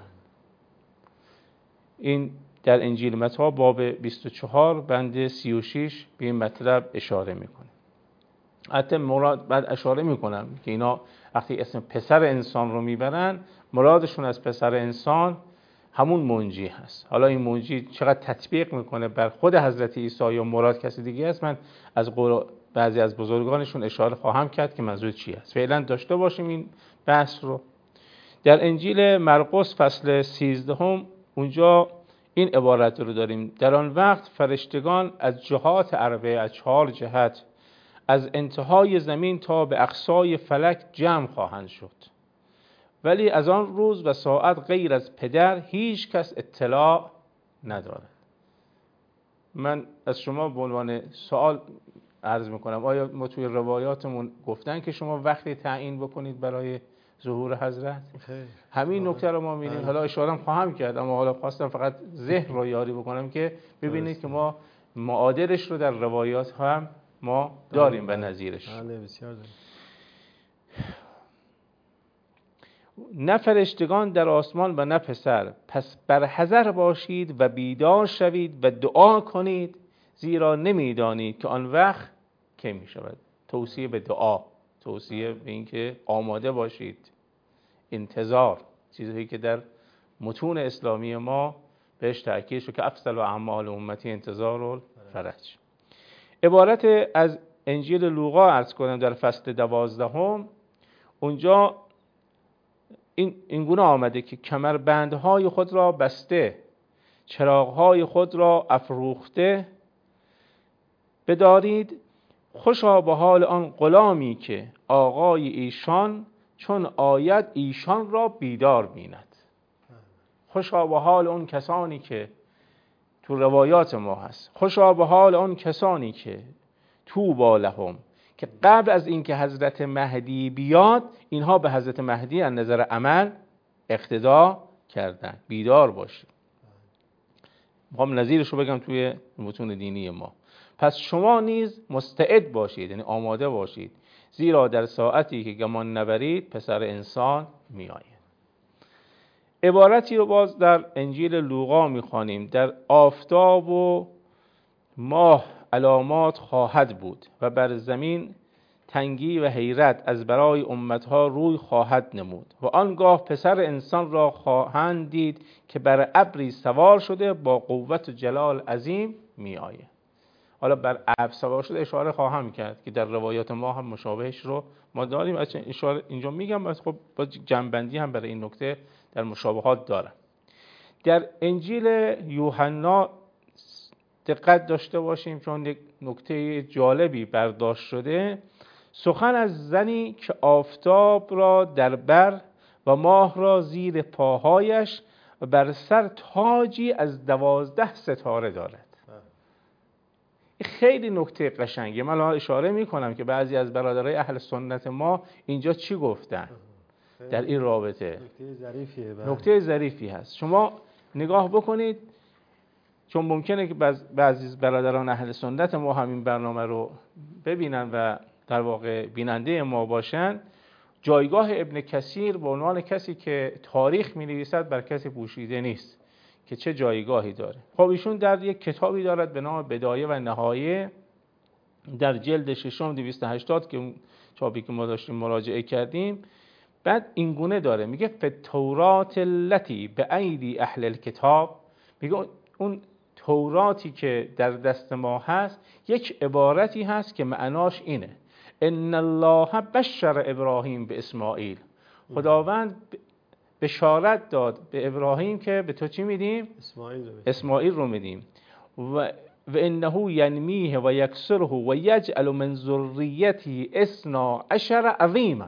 این در انجیل متی باب بیست و چهار بند سی و شش به این مطلب اشاره میکنه. حتی مراد بعد اشاره میکنم که اینا وقتی اسم پسر انسان رو میبرن مرادشون از پسر انسان همون منجی هست. حالا این منجی چقدر تطبیق میکنه بر خود حضرت عیسی یا مراد کسی دیگه است من از بعضی از بزرگانشون اشاره خواهم کرد که منظور چی است. فعلا داشته باشیم این بحث رو. در انجیل مرقس فصل سیزدهم اونجا این عبارت رو داریم: در آن وقت فرشتگان از جهات اربعه، از چهار جهت، از انتهای زمین تا به اقصای فلک جمع خواهند شد، ولی از آن روز و ساعت غیر از پدر هیچ کس اطلاع ندارد. من از شما به عنوان سوال عرض میکنم، آیا ما توی روایاتمون گفتن که شما وقتی تعیین بکنید برای ظهور حضرت؟ خیر. همین نکته رو ما می‌بینیم. حالا اشاره خواهم کرد، اما حالا خواستم فقط ذهن رو یاری بکنم که ببینید که ما معادلش رو در روایات هم ما داریم و نظیرش. بله بسیار داریم. نه فرشتگان در آسمان و نه پسر، پس بر حذر باشید و بیدار شوید و دعا کنید، زیرا نمیدانید که آن وقت کی می شود. توصیه به دعا، توصیه به این که آماده باشید، انتظار، چیزی که در متون اسلامی ما بهش تأکید شد که افضل و اعمال امتی انتظار الفرج. عبارت از انجیل لوقا عرض کنم در فصل دوازدهم، اونجا این اینگونه آمده که کمربندهای خود را بسته، چراغهای خود را افروخته بدارید، خوشا به حال آن غلامی که آقای ایشان چون آید ایشان را بیدار بیند. خوشا به حال اون کسانی که تو روایات ما هست، خوشا به حال اون کسانی که طوبی لهم، که قبل از اینکه حضرت مهدی بیاد اینها به حضرت مهدی از نظر عمل اقتدا کردن. بیدار باشید. میخوام نظیرش رو بگم توی متون دینی ما. پس شما نیز مستعد باشید، یعنی آماده باشید، زیرا در ساعتی که گمان نبرید پسر انسان می آید. عبارتی رو باز در انجیل لوقا میخوانیم، در آفتاب و ماه علامات خواهد بود و بر زمین تنگی و حیرت از برای امتها روی خواهد نمود و آنگاه پسر انسان را خواهند دید که بر ابری سوار شده با قوت و جلال عظیم می آید. حالا بر ابر سوار شده اشاره خواهم کرد که در روایات ما هم مشابهش رو ما داریم. اشاره اینجا میگم، خب با جنبندی هم برای این نکته در مشابهات دارم. در انجیل یوحنا دقت داشته باشیم چون یک نکته جالبی برداشت شده. سخن از زنی که آفتاب را در بر و ماه را زیر پاهایش و بر سر تاجی از دوازده ستاره دارد. خیلی نکته قشنگه. من اشاره می کنم که بعضی از برادرای اهل سنت ما اینجا چی گفتن در این رابطه. نکته ظریفیه. نکته ظریفی هست. شما نگاه بکنید، چون ممکنه که بعضی از برادران اهل سنت ما همین برنامه رو ببینن و در واقع بیننده ما باشن. جایگاه ابن کثیر به عنوان کسی که تاریخ می نویسد بر کسی پوشیده نیست که چه جایگاهی داره. خب ایشون در یک کتابی دارد به نام بدایه و نهایه، در جلد ششم دویست و هشتاد که چاپی که ما داشتیم مراجعه کردیم، بعد اینگونه داره میگه فتورات التی به ایدی اهل الکتاب، میگه اون توراتی که در دست ما هست یک عبارتی هست که معناش اینه: ان الله بشر ابراهیم به اسماعیل. خداوند بشارت داد به ابراهیم که به تو چی میدیم؟ اسماعیل رو, اسماعیل رو میدیم. و و انه ینمیه و یکسره و یجعل من ذریته اثنا عشر عظیما.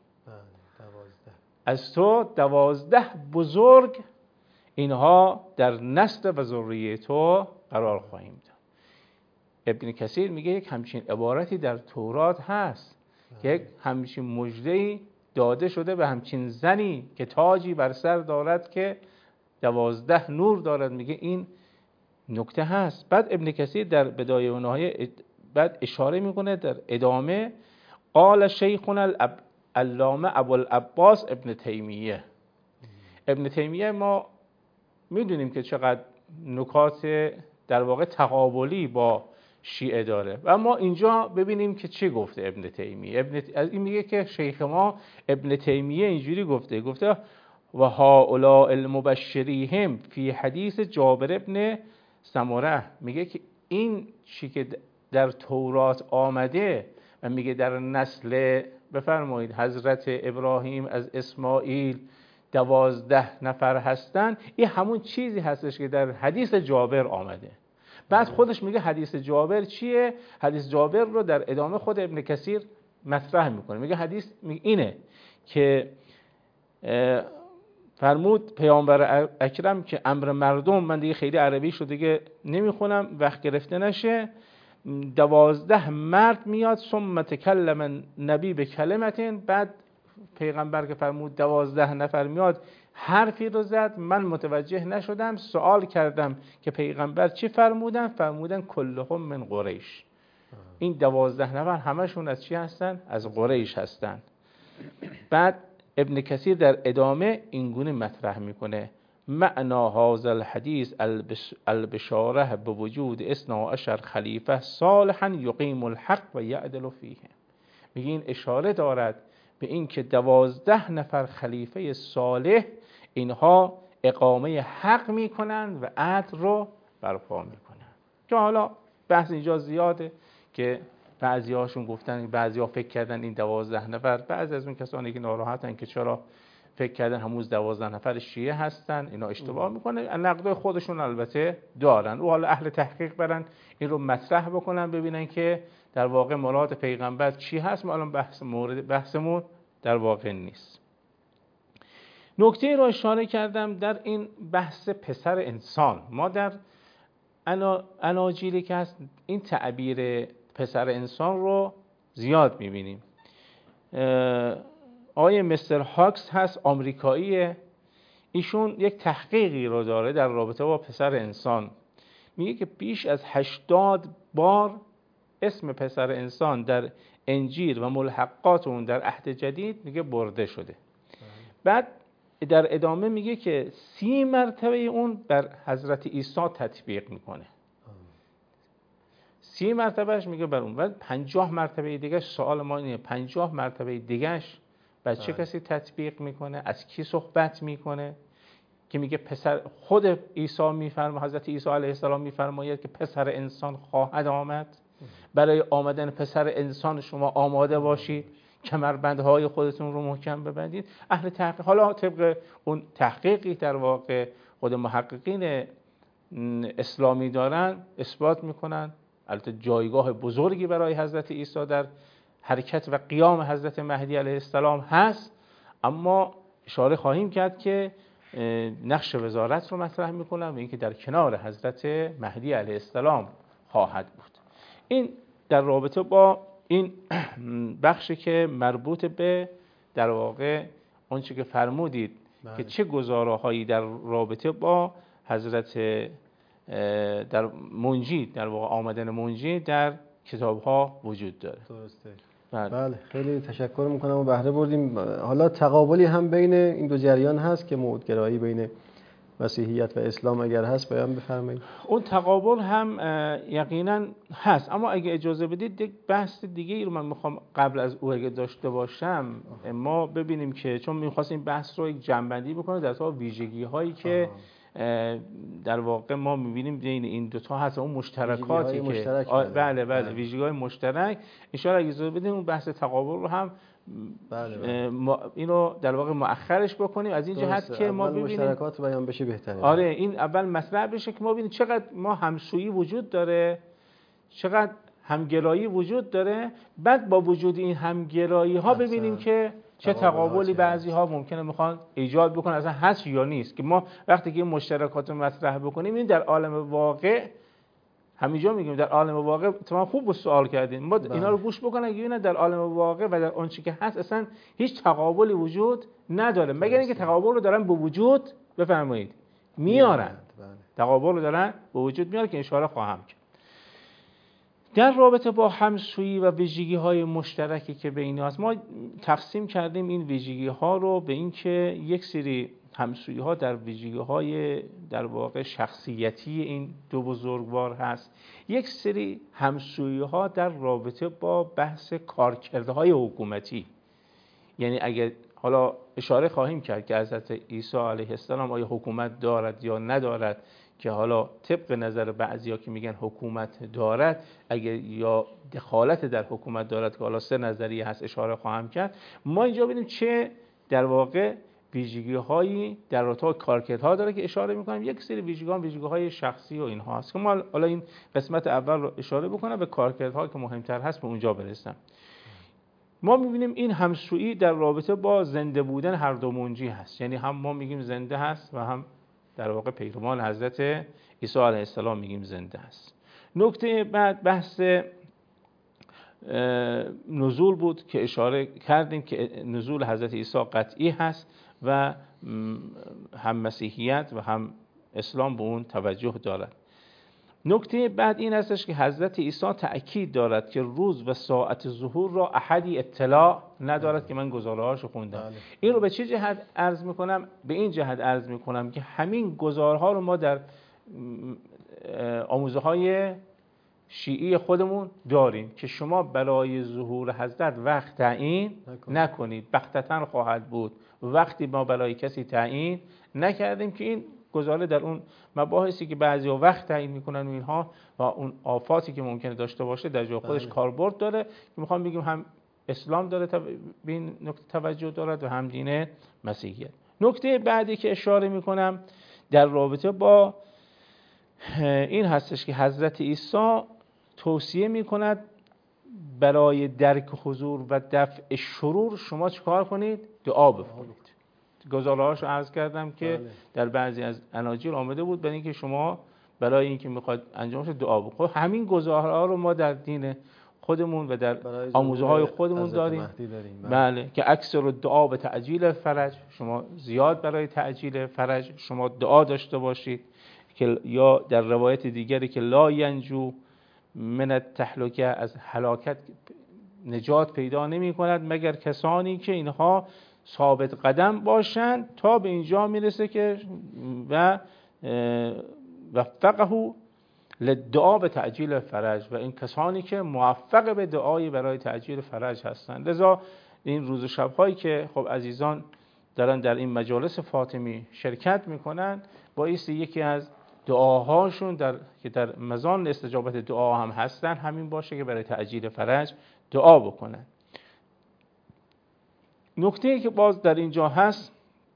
از تو دوازده بزرگ اینها در نسل و ذریه تو قرار خواهیم داد. ابن کثیر میگه یک همچین عبارتی در تورات هست که یک همچین مژده‌ای داده شده به همچین زنی که تاجی بر سر دارد که دوازده نور دارد. میگه این نکته هست. بعد ابن کثیر در بدایه و نهایه بعد اشاره میکنه در ادامه: قال شیخنا العلامه ابوالعباس ابن تیمیه. ابن تیمیه ما میدونیم که چقدر نکات در واقع تقابلی با شیعه داره و ما اینجا ببینیم که چی گفته ابن تیمیه. ابن ت... از این میگه که شیخ ما ابن تیمیه اینجوری گفته گفته و هؤلاء المبشریهم فی حدیث جابر ابن سمره. میگه که این چی که در تورات آمده و میگه در نسل بفرمایید حضرت ابراهیم از اسماعیل دوازده نفر هستن، این همون چیزی هستش که در حدیث جابر آمده. بعد خودش میگه حدیث جابر چیه؟ حدیث جابر رو در ادامه خود ابن کثیر مطرح میکنه. میگه حدیث اینه که فرمود پیامبر اکرم که امر مردم، من دیگه خیلی عربی شو دیگه نمیخونم وقت گرفته نشه، دوازده مرد میاد ثم تکلم نبی به کلمتین، بعد پیغمبر که فرمود دوازده نفر میاد حرفی رو زد، من متوجه نشدم، سوال کردم که پیغمبر چی فرمودن؟ فرمودن کلهم من قریش. این دوازده نفر همشون از چی هستن؟ از قریش هستن. بعد ابن کثیر در ادامه اینگونه مطرح میکنه معنا هذا الحدیث البشاره بوجود اثنا عشر خلیفه صالحا یقیم الحق و یعدل فیه. میگه این اشاره دارد به این که دوازده نفر خلیفه صالح اینها اقامه حق میکنن و عدل رو برپا میکنن. که حالا بحث اینجا زیاده که بعضی هاشون گفتن، بعضی ها فکر کردن این دوازده نفر، بعضی از اون کسانی که ناراحتن که چرا فکر کردن هموز دوازده نفر شیعه هستن، اینا اشتباه میکنه. نقدای خودشون البته دارن و حالا اهل تحقیق برن این رو مطرح بکنن ببینن که در واقع مراد پیغمبر چی هست. ما الان بحث مورد بحثمون در واقع نیست. نکته رو اشاره کردم در این بحث پسر انسان. ما در اناجیلی که هست این تعبیر پسر انسان رو زیاد میبینیم. آیه مستر هاکس هست، آمریکاییه، ایشون یک تحقیقی رو داره در رابطه با پسر انسان. میگه که بیش از هشتاد بار اسم پسر انسان در انجیل و ملحقات اون در عهد جدید میگه برده شده. بعد در ادامه میگه که سی مرتبه اون بر حضرت عیسی تطبیق میکنه. سی مرتبهش میگه بر اون. و پنجاه مرتبه دیگه، سوال ما اینه پنجاه مرتبه دیگهش بر چه کسی تطبیق میکنه؟ از کی صحبت میکنه؟ که میگه پسر خود عیسی میفرما، حضرت عیسی علیه السلام میفرماید که پسر انسان خواهد آمد. برای آمدن پسر انسان شما آماده باشید، کمربندهای خودتون رو محکم ببندید. اهل تحقیق حالا طبق اون تحقیقی در واقع خود محققین اسلامی دارن اثبات میکنن، البته جایگاه بزرگی برای حضرت عیسی در حرکت و قیام حضرت مهدی علیه السلام هست، اما اشاره خواهیم کرد که نقش وزارت رو مطرح میکنن و اینکه در کنار حضرت مهدی علیه السلام خواهد بود. این در رابطه با این بخشی که مربوط به در واقع آنچه که فرمودید بله. که چه گزاره‌هایی در رابطه با حضرت در منجی، در واقع آمدن منجی در کتاب‌ها وجود داره. درسته. بله. بله خیلی تشکر میکنم و بهره بردیم. حالا تقابلی هم بین این دو جریان هست که موعودگرایی بین مسیحیت و اسلام اگر هست بیان بفرمایید. اون تقابل هم یقینا هست، اما اگه اجازه بدید یک بحث دیگه ای رو من میخوام قبل از او اگه داشته باشم آه. ما ببینیم که چون میخواستیم بحث رو یک جنبندی بکنه در تو ویژگی هایی که آه. در واقع ما میبینیم بین این دوتا هست، اون مشترکاتی که مشترک بله بله, بله. ویژگی های مشترک ان شاء الله اگه اجازه بدید اون بحث تقابل رو هم بله بله. ما اینو در واقع مؤخرش بکنیم از این جهت که ما ببینیم مشترکات بیان بشه بهتره. آره این اول مطرح بشه که ما ببینیم چقدر ما همسویی وجود داره، چقدر همگرایی وجود داره، بعد با وجود این همگرایی ها ببینیم که چه تقابلی بعضی ها ممکنه میخوان ایجاد بکنن، اصلا هست یا نیست. که ما وقتی که این مشترکات رو مطرح بکنیم این در عالم واقع همینجا میگیم در عالم واقع تمام خوب سوال کردین ما بله. اینا رو گوش بکنن که اینا در عالم واقع و در اون چیزی که هست اصلا هیچ تقابلی وجود نداره، مگر اینکه تقابل رو دارن به وجود بفرمایید میارن. بله. تقابل رو دارن به وجود میارن که اشاره خواهم کرد. در رابطه با همسویی و ویژگی های مشترکی که بین هست ما تقسیم کردیم این ویژگی ها رو به این که یک سری همسویی ها در ویژگی های در واقع شخصیتی این دو بزرگوار هست، یک سری همسویی ها در رابطه با بحث کارکردهای حکومتی. یعنی اگر حالا اشاره خواهیم کرد که حضرت عیسی علیه السلام آیا حکومت دارد یا ندارد، که حالا طبق نظر بعضیا که میگن حکومت دارد، اگر یا دخالت در حکومت دارد که حالا سه نظریه هست اشاره خواهم کرد. ما اینجا ببینیم چه در واقع ویژگی هایی در رابطه با کارکردها داره که اشاره میکنیم. یک سری ویژگی ها ویژگی های شخصی و اینها هست که ما حالا این قسمت اول رو اشاره بکنم، به کارکردها که مهمتر هست به اونجا برسم. ما میبینیم این همسویی در رابطه با زنده بودن هر دو منجی هست، یعنی هم ما میگیم زنده هست و هم در واقع پیروان حضرت عیسی علیه السلام میگیم زنده هست. نکته بعد بحث نزول بود که اشاره کردیم که نزول حضرت عیسی قطعی هست و هم مسیحیت و هم اسلام به اون توجه دارد. نکته بعد این هستش که حضرت عیسی تأکید دارد که روز و ساعت ظهور را احدی اطلاع ندارد که من گزاره‌هاشو خوندم. بله. این رو به چه جهت عرض میکنم؟ به این جهت عرض میکنم که همین گزارها رو ما در آموزه های شیعی خودمون داریم که شما برای ظهور حضرت وقت تعیین نکنید، بغتة خواهد بود. وقتی ما برای کسی تعیین نکردیم که این گزاره در اون مباحثی که بعضیا وقت تعیین میکنن و اینها و اون آفاتی که ممکنه داشته باشه در جای خودش کاربرد داره که میخوام بگیم هم اسلام داره به این نکته توجه دارد و هم دین مسیحیت. نکته بعدی که اشاره میکنم در رابطه با این هستش که حضرت عیسی توصیه میکند برای درک حضور و دفع شرور شما چیکار کنید؟ دعا بکنید. گزاره‌هاش رو عرض کردم که بله. در بعضی از اناجیل آمده بود برای اینکه شما برای اینکه میخواد انجامش دعا بکنید. همین گزاره‌ها رو ما در دین خودمون و در آموزه‌های خودمون داریم. داریم بله که اکثر دعا به تعجیل فرج، شما زیاد برای تعجیل فرج شما دعا داشته باشید که یا در روایت دیگری که لا ینجو من التهلکه، از هلاکت نجات پیدا نمی کند مگر کسانی که اینها ثابت قدم باشند، تا به اینجا میرسه که و وفقه للدعا به تعجیل فرج، و این کسانی که موفق به دعای برای تعجیل فرج هستند. لذا این روز و شب‌هایی که خب عزیزان دارن در این مجالس فاطمی شرکت میکنن، بایستی یکی از دعاهاشون در که در مزان استجابت دعا هم هستن همین باشه که برای تعجیل فرج دعا بکنن. نکته‌ای که باز در اینجا هست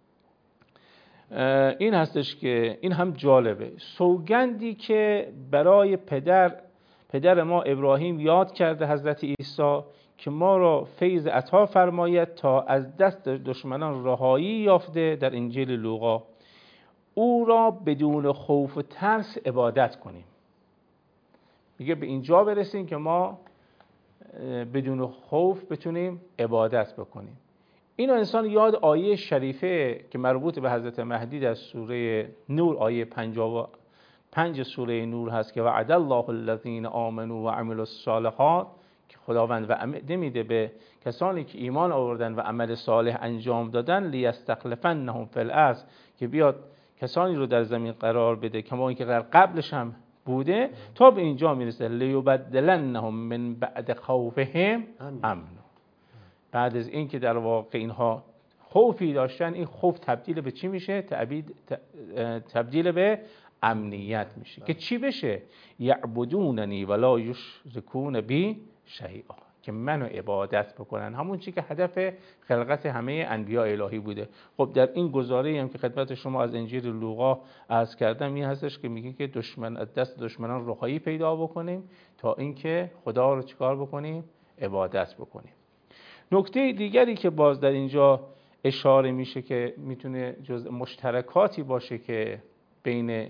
این هستش که این هم جالبه، سوگندی که برای پدر پدر ما ابراهیم یاد کرده حضرت عیسی که ما را فیض عطا فرماید تا از دست دشمنان رهایی یافته در انجیل لوقا، او را بدون خوف و ترس عبادت کنیم. میگه به اینجا برسیم که ما بدون خوف بتونیم عبادت بکنیم. اینو انسان یاد آیه شریفه که مربوط به حضرت مهدی در سوره نور آیه پنجاه و پنج سوره نور هست که وعد الله الذین آمنوا و عملوا الصالحات، که خداوند وعده میده به کسانی که ایمان آوردن و عمل صالح انجام دادن لیستخلفنهم فی الارض، که بیاد کسانی رو در زمین قرار بده کما اینکه در قبلش هم بوده، تا به اینجا میرسه لیبدلنهم من بعد خوفهم امن. بعد از این که در واقع اینها خوفی داشتن، این خوف تبدیل به چی میشه؟ تبدیل به امنیت میشه. که چی بشه؟ یعبدوننی ولا یشرکون بی شیئا، که منو عبادت بکنن، همون چی که هدف خلقت همه انبیاء الهی بوده. خب در این گزاره‌ای هم که خدمت شما از انجیل لوقا عرض کردم این هستش که میگه که دشمن از دست دشمنان رهایی پیدا بکنیم تا اینکه خدا رو چیکار بکنیم؟ عبادت بکنیم. نکته دیگری که باز در اینجا اشاره میشه که میتونه جزء مشترکاتی باشه که بین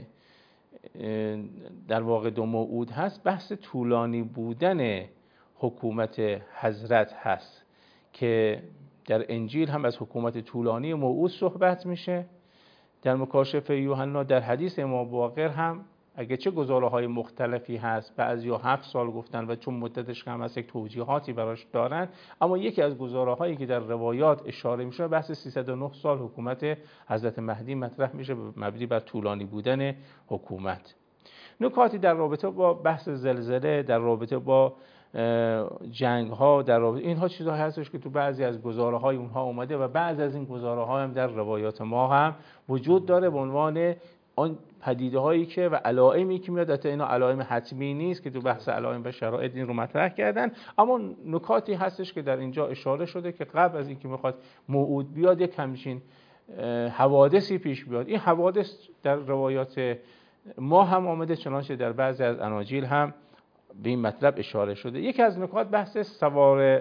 در واقع دو موعود هست، بحث طولانی بودن حکومت حضرت هست که در انجیل هم از حکومت طولانی موعود صحبت میشه. در مکاشفه یوحنا در حدیث امام باقر هم اگه چه گزاره‌های مختلفی هست، بعضیا هفت سال گفتن و چون مدتش کم هست یک توجیهاتی براش دارن، اما یکی از گزاره‌هایی که در روایات اشاره میشه بحث سیصد و نه سال حکومت حضرت مهدی مطرح میشه مبنی بر طولانی بودن حکومت. نکاتی در رابطه با بحث زلزله، در رابطه با جنگ ها، در رابطه اینها چیزایی هستش که تو بعضی از گزاره‌های اونها اومده و بعضی از این گزاره‌ها هم در روایات ما هم وجود داره به عنوان آن پدیده هایی که و علائمی که میاد. البته اینا علائم حتمی نیست که تو بحث علائم و شرایط این رو مطرح کردن، اما نکاتی هستش که در اینجا اشاره شده که قبل از اینکه میخواد موعود بیاد یک همچین حوادثی پیش بیاد. این حوادث در روایات ما هم آمده، چنانچه در بعضی از اناجیل هم به این مطلب اشاره شده. یکی از نکات بحث سوار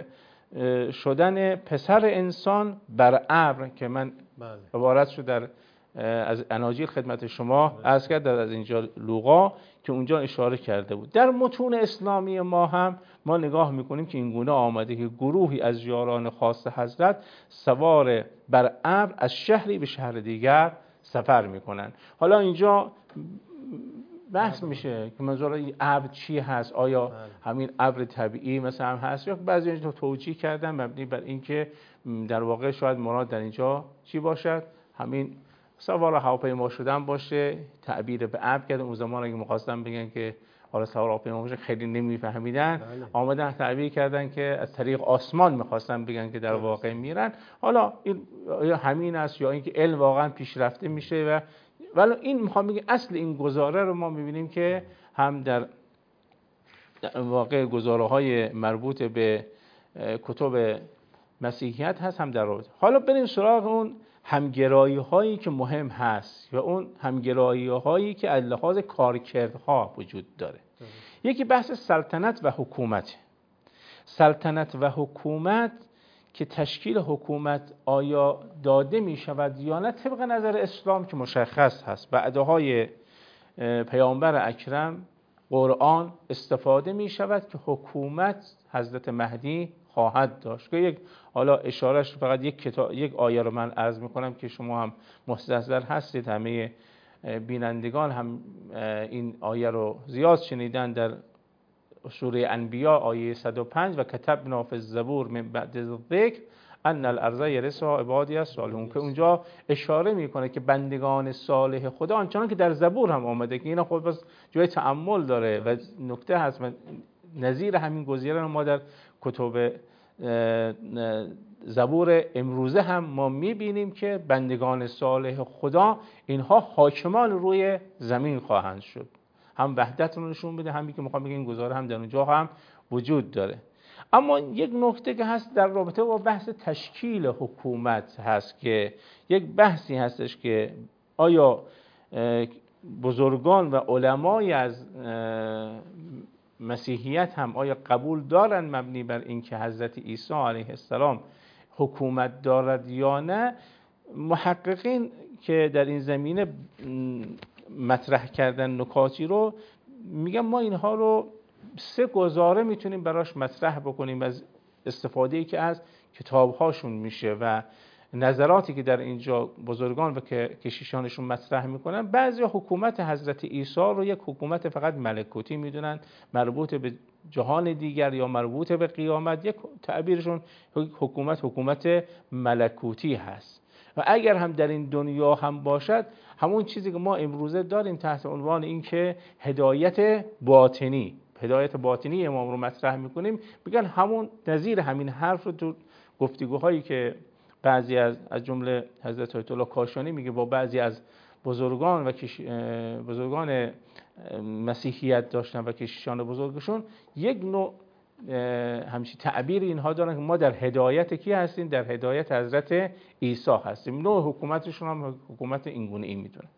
شدن پسر انسان بر ابر که من عبارت شد در از اناجیل خدمت شما عرض کردم، از اینجا لوقا که اونجا اشاره کرده بود. در متون اسلامی ما هم ما نگاه میکنیم که این گونه آمده که گروهی از یاران خاص حضرت سوار بر ابر از شهری به شهر دیگر سفر میکنن. حالا اینجا بحث میشه که منظور این ابر چی هست، آیا همین ابر طبیعی مثلا هم هست یا بعضی اینجا توجیه کردن مبنی بر اینکه در واقع شاید مراد در اینجا چی باشد، همین سوار هواپیما شدن باشه. تعبیر به ابر کردن اون زمان اگه می‌خواستن بگن که حالا سوار هواپیما باشه خیلی نمیفهمیدن، آمدن تعبیر کردن که از طریق آسمان می‌خواستن بگن که در واقع میرن. حالا این همین است یا اینکه علم واقعا پیشرفته میشه و ولی این میخوام بگم اصل این گزاره رو ما میبینیم که هم در واقع گزاره های مربوط به کتب مسیحیت هست هم در رابطه. حالا بریم سراغ اون همگرایی هایی که مهم هست و اون همگرایی هایی که از لحاظ کارکردها وجود داره. یکی بحث سلطنت و حکومت. سلطنت و حکومت که تشکیل حکومت آیا داده می شود یا نه طبق نظر اسلام که مشخص هست. بعدهای پیامبر اکرم قرآن استفاده می شود که حکومت حضرت مهدی خواهد داشت که یک حالا اشارهش فقط یک کتاب یک آیه رو من عرض می کنم که شما هم مستحضر هستید، همه بینندگان هم این آیه رو زیاد شنیدن. در سوره انبیاء آیه صد و پنج و کتبنا فی الزبور من بعد الذکر ان الارض یرثها عبادی الصالحون که اونجا اشاره میکنه که بندگان صالح خدا آنچنان که در زبور هم آمده که اینا خود بس جای تأمل داره و نکته هست. نظیر همین گزیره رو ما در کتب زبور امروزه هم ما میبینیم که بندگان صالح خدا اینها حاکمان روی زمین خواهند شد. هم وحدت رو نشون بده، همین که میخوام بگم این گزاره هم در اونجا هم وجود داره. اما یک نکته که هست در رابطه با بحث تشکیل حکومت هست که یک بحثی هستش که آیا بزرگان و علمای از مسیحیت هم آیا قبول دارن مبنی بر اینکه حضرت عیسی علیه السلام حکومت دارد یا نه. محققین که در این زمینه مطرح کردن نکاتی رو میگم ما اینها رو سه گزاره میتونیم براش مطرح بکنیم از استفاده‌ای که از کتابهاشون میشه و نظراتی که در اینجا بزرگان و کشیشانشون مطرح میکنن. بعضی حکومت حضرت عیسی رو یک حکومت فقط ملکوتی میدونن، مربوط به جهان دیگر یا مربوط به قیامت. یک تعبیرشون حکومت حکومت ملکوتی هست و اگر هم در این دنیا هم باشد همون چیزی که ما امروزه داریم تحت عنوان این که هدایت باطنی هدایت باطنی امام رو مطرح میکنیم، میگن همون نظیر همین حرف رو تو گفتگوهایی که بعضی از از جمله حضرت آیت الله کاشانی میگه با بعضی از بزرگان و بزرگان مسیحیت داشتن و کشیشان بزرگشون یک نوع همچین تعبیر اینها دارن که ما در هدایت کی هستیم؟ در هدایت حضرت عیسی هستیم. نوع حکومتشون هم حکومت اینگونه این میدونن.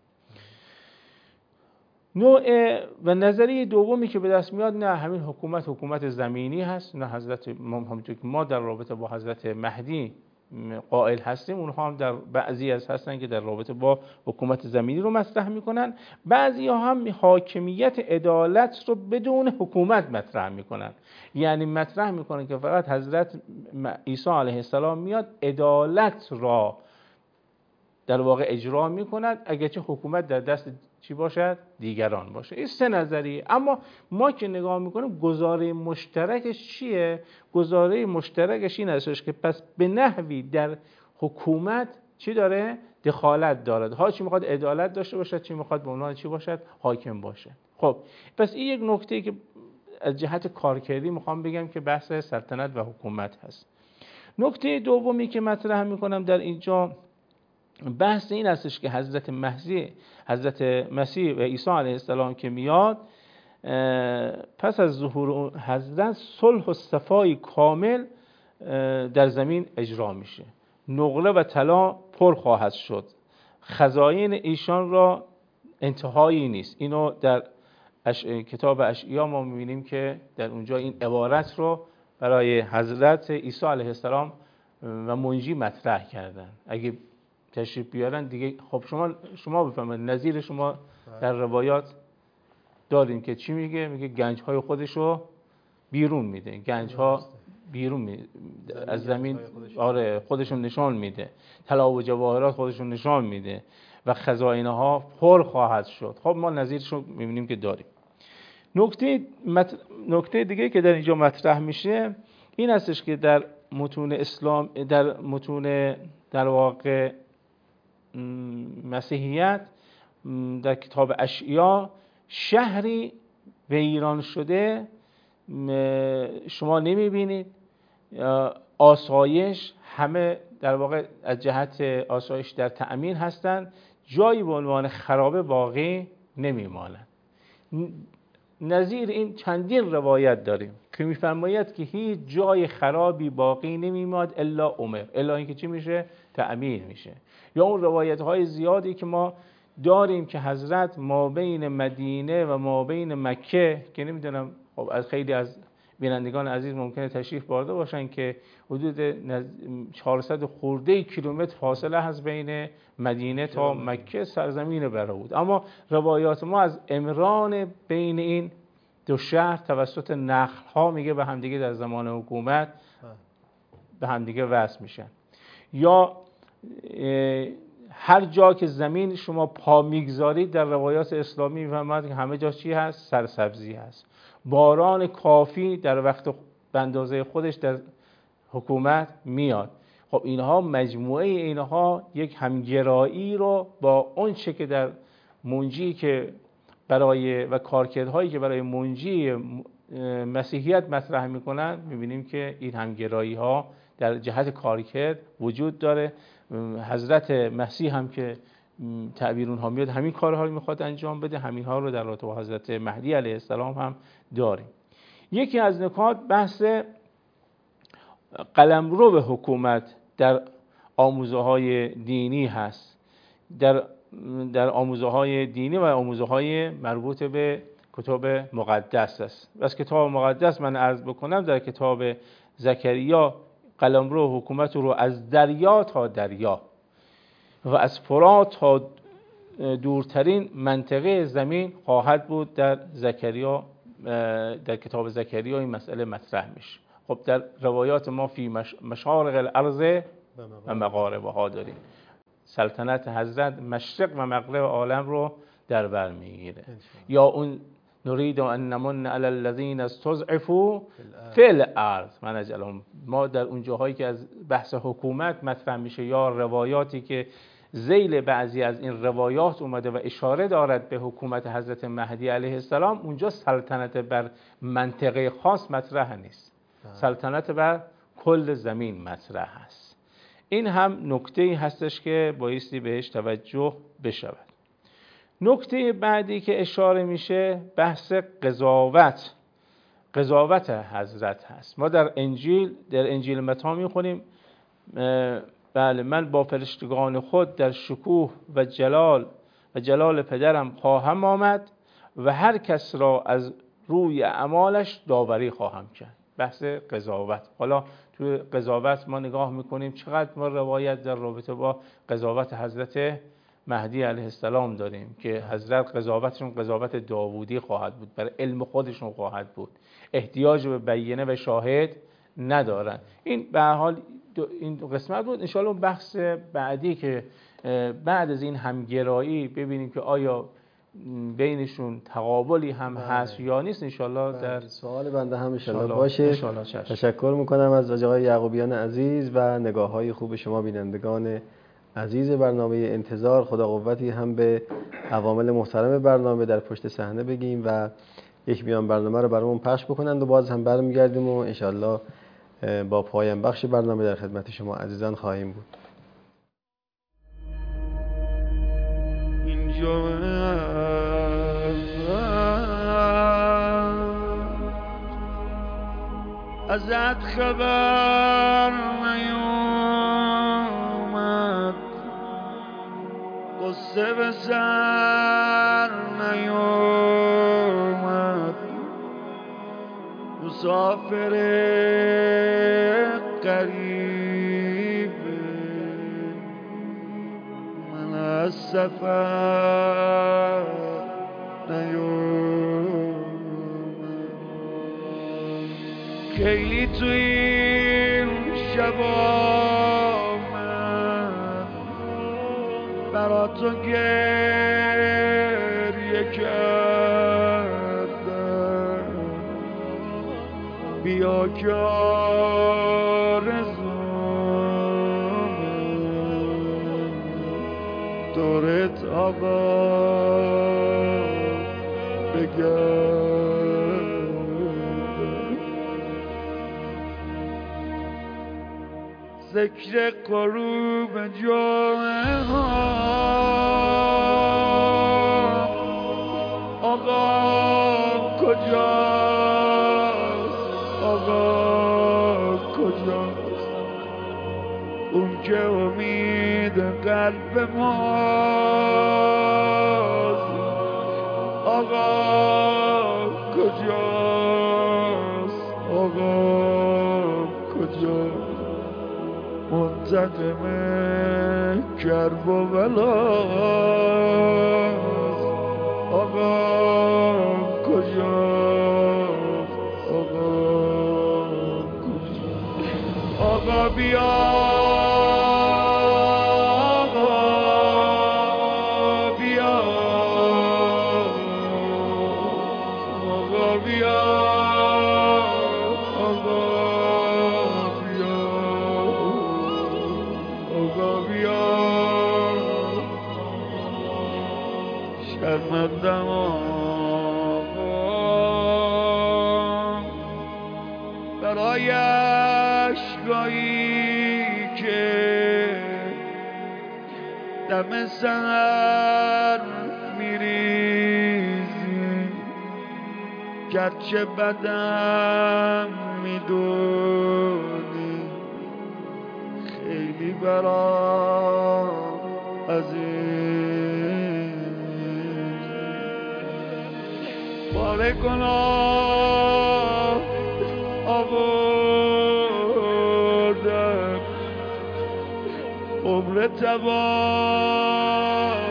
نوع و نظریه دومی که به دست میاد نه همین حکومت حکومت زمینی هست، نه حضرت همونطور که ما در رابطه با حضرت مهدی قائل هستیم اونها هم در بعضی از هستن که در رابطه با حکومت زمینی رو مطرح میکنن. بعضی ها هم حاکمیت عدالت رو بدون حکومت مطرح میکنن، یعنی مطرح میکنن که فقط حضرت عیسی علیه السلام میاد عدالت را در واقع اجرا میکند اگرچه حکومت در دست چی باشد؟ دیگران باشه. این سه نظریه. اما ما که نگاه میکنیم گزاره مشترکش چیه؟ گزاره مشترکش این هستش که پس به نحوی در حکومت چی داره؟ دخالت دارد. ها چی میخواد؟ عدالت داشته باشد، چی میخواد به عنوان چی باشد؟ حاکم باشه. خب پس این یک نکته که از جهت کارکردی میخوام بگم که بحث سلطنت و حکومت هست. نکته دومی که مطرح میکنم در اینجا بحث این هستش که حضرت مسیح حضرت مسیح و عیسی علیه السلام که میاد پس از ظهور حضرت صلح و صفای کامل در زمین اجرا میشه. نقره و طلا پر خواهد شد. خزاین ایشان را انتهایی نیست. اینو در اش... کتاب اشعیا ما میبینیم که در اونجا این عبارت رو برای حضرت عیسی علیه السلام و منجی مطرح کردن. اگه تشریف بیارن دیگه خب شما شما بفهمید نظیر شما در روایات داریم که چی میگه؟ میگه گنج‌های خودشو بیرون میده، گنج‌ها بیرون میده از زمین، آره خودشون نشان میده، طلا و جواهرات خودشون نشان میده و خزائن‌ها پر خواهد شد. خب ما نظیرشو میبینیم که داریم. نکته مت... نکته دیگه که در اینجا مطرح میشه این هستش که در متون اسلام، در متون در واقع مسیحیت، در کتاب اشعیا، شهری ویران شده شما نمیبینید. آسایش همه در واقع از جهت آسایش در تأمین هستند، جایی به عنوان خرابه باقی نمیمانند. نظیر این چندین روایت داریم که میفرماید که هیچ جای خرابی باقی نمیماد الا عمر، الا اینکه چی میشه؟ تأمین میشه. یا اون روایت های زیادی که ما داریم که حضرت ما بین مدینه و ما بین مکه، که نمیدونم خب از خیلی از بینندگان عزیز ممکنه تشریف برده باشن که حدود چهارصد خورده کیلومتر فاصله هست بین مدینه تا مکه، سرزمین برا بود. اما روایات ما از عمران بین این دو شهر توسط نخل ها میگه به همدیگه در زمان حکومت به همدیگه وصل میشن. یا هر جا که زمین شما پا میگذارید در روایات اسلامی میفهمید که همه جا چی هست؟ سرسبزی هست. باران کافی در وقت به اندازه خودش در حکومت میاد. خب اینها مجموعه اینها یک همگرایی رو با اون چه که در منجی که برای و کارکردهایی که برای منجی مسیحیت مطرح میکنن میبینیم که این همگرایی ها در جهت کارکرد وجود داره. حضرت مسیح هم که تعبیر اونها میاد همین کارها رو میخواد انجام بده، همین ها رو در رابطه با حضرت مهدی علیه السلام هم داریم. یکی از نکات بحث قلمرو به حکومت در آموزه های دینی هست، در در آموزه های دینی و آموزه های مربوط به کتاب مقدس است. از کتاب مقدس من عرض بکنم در کتاب زکریا قلمرو حکومت رو از دریا تا دریا و از فرات تا دورترین منطقه زمین خواهد بود. در زکریا، در کتاب زکریا این مسئله مطرح میشه. خب در روایات ما فی مشارق الارض و مغاربها داریم. سلطنت حضرت مشرق و مغرب عالم رو در بر میگیره. یا اون نرید ان نمن علی الذین استضعفوا فی الارض من اجلهم، ما در اون جاهایی که از بحث حکومت مطرح میشه یا روایاتی که ذیل بعضی از این روایات اومده و اشاره دارد به حکومت حضرت مهدی علیه السلام، اونجا سلطنت بر منطقه خاص مطرح نیست، سلطنت بر کل زمین مطرح هست. این هم نکته‌ای هستش که بایستی بهش توجه بشود. نکته بعدی که اشاره میشه بحث قضاوت، قضاوت حضرت هست. ما در انجیل در انجیل متی میخونیم بله من با فرشتگان خود در شکوه و جلال و جلال پدرم خواهم آمد و هر کس را از روی اعمالش داوری خواهم کرد. بحث قضاوت. حالا توی قضاوت ما نگاه میکنیم چقدر ما روایت در رابطه با قضاوت حضرت مهدی علیه السلام داریم که حضرت قضاوتشون قضاوت داوودی خواهد بود، برای علم خودشون خواهد بود، احتیاج به بیینه و شاهد ندارن. این به هر حال این قسمت بود. انشاءالله بحث بعدی که بعد از این همگرایی ببینیم که آیا بینشون تقابلی هم هست یا نیست، انشاءالله در سوال بنده هم انشاءالله باشه. تشکر میکنم از آقای یعقوبیان عزیز و نگاه های خوب شما بینندگان عزیز برنامه انتظار. خدا قوتی هم به عوامل محترم برنامه در پشت صحنه بگیم و یک بیان برنامه رو برامون پخش بکنند و باز هم برمیگردیم و انشاءالله با پایان بخش برنامه در خدمت شما عزیزان خواهیم بود. اینجا ازت خبر نیومد، قصه به سر نیومد، مسافر غریب من از سفر نیومد خیلی تو این شبا من برا تو گریه کردم بیا که آرزومه دورت آقا بگرد ذکر غروب جامعه ها آقا کجاست آقا کجاست اون که امید قلب ماست آقا کجاست آقا کجاست منتقم کرب و بلاست آقا کجاست آقا کجاست آقا بیا آقا بیا آقا بیا آقا بیا آقا بیا شرمندم آقا برای اشکایی که دم سحر میریزی گرچه بدم میدونی خیلی برام عزیز بار گناه آوردم عمر تباه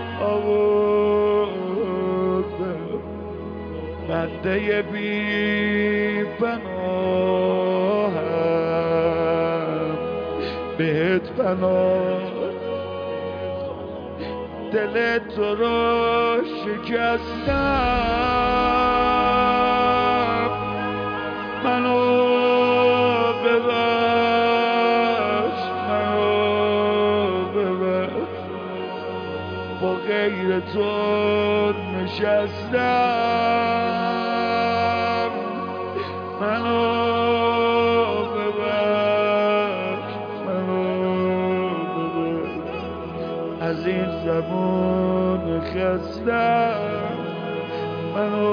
آوردم بنده بی پناهم بهت پناه دل تو رو شکستم منو ببخش منو ببخش با غیر تو نشستم منو ببخش منو ببخش از این زمان خستم منو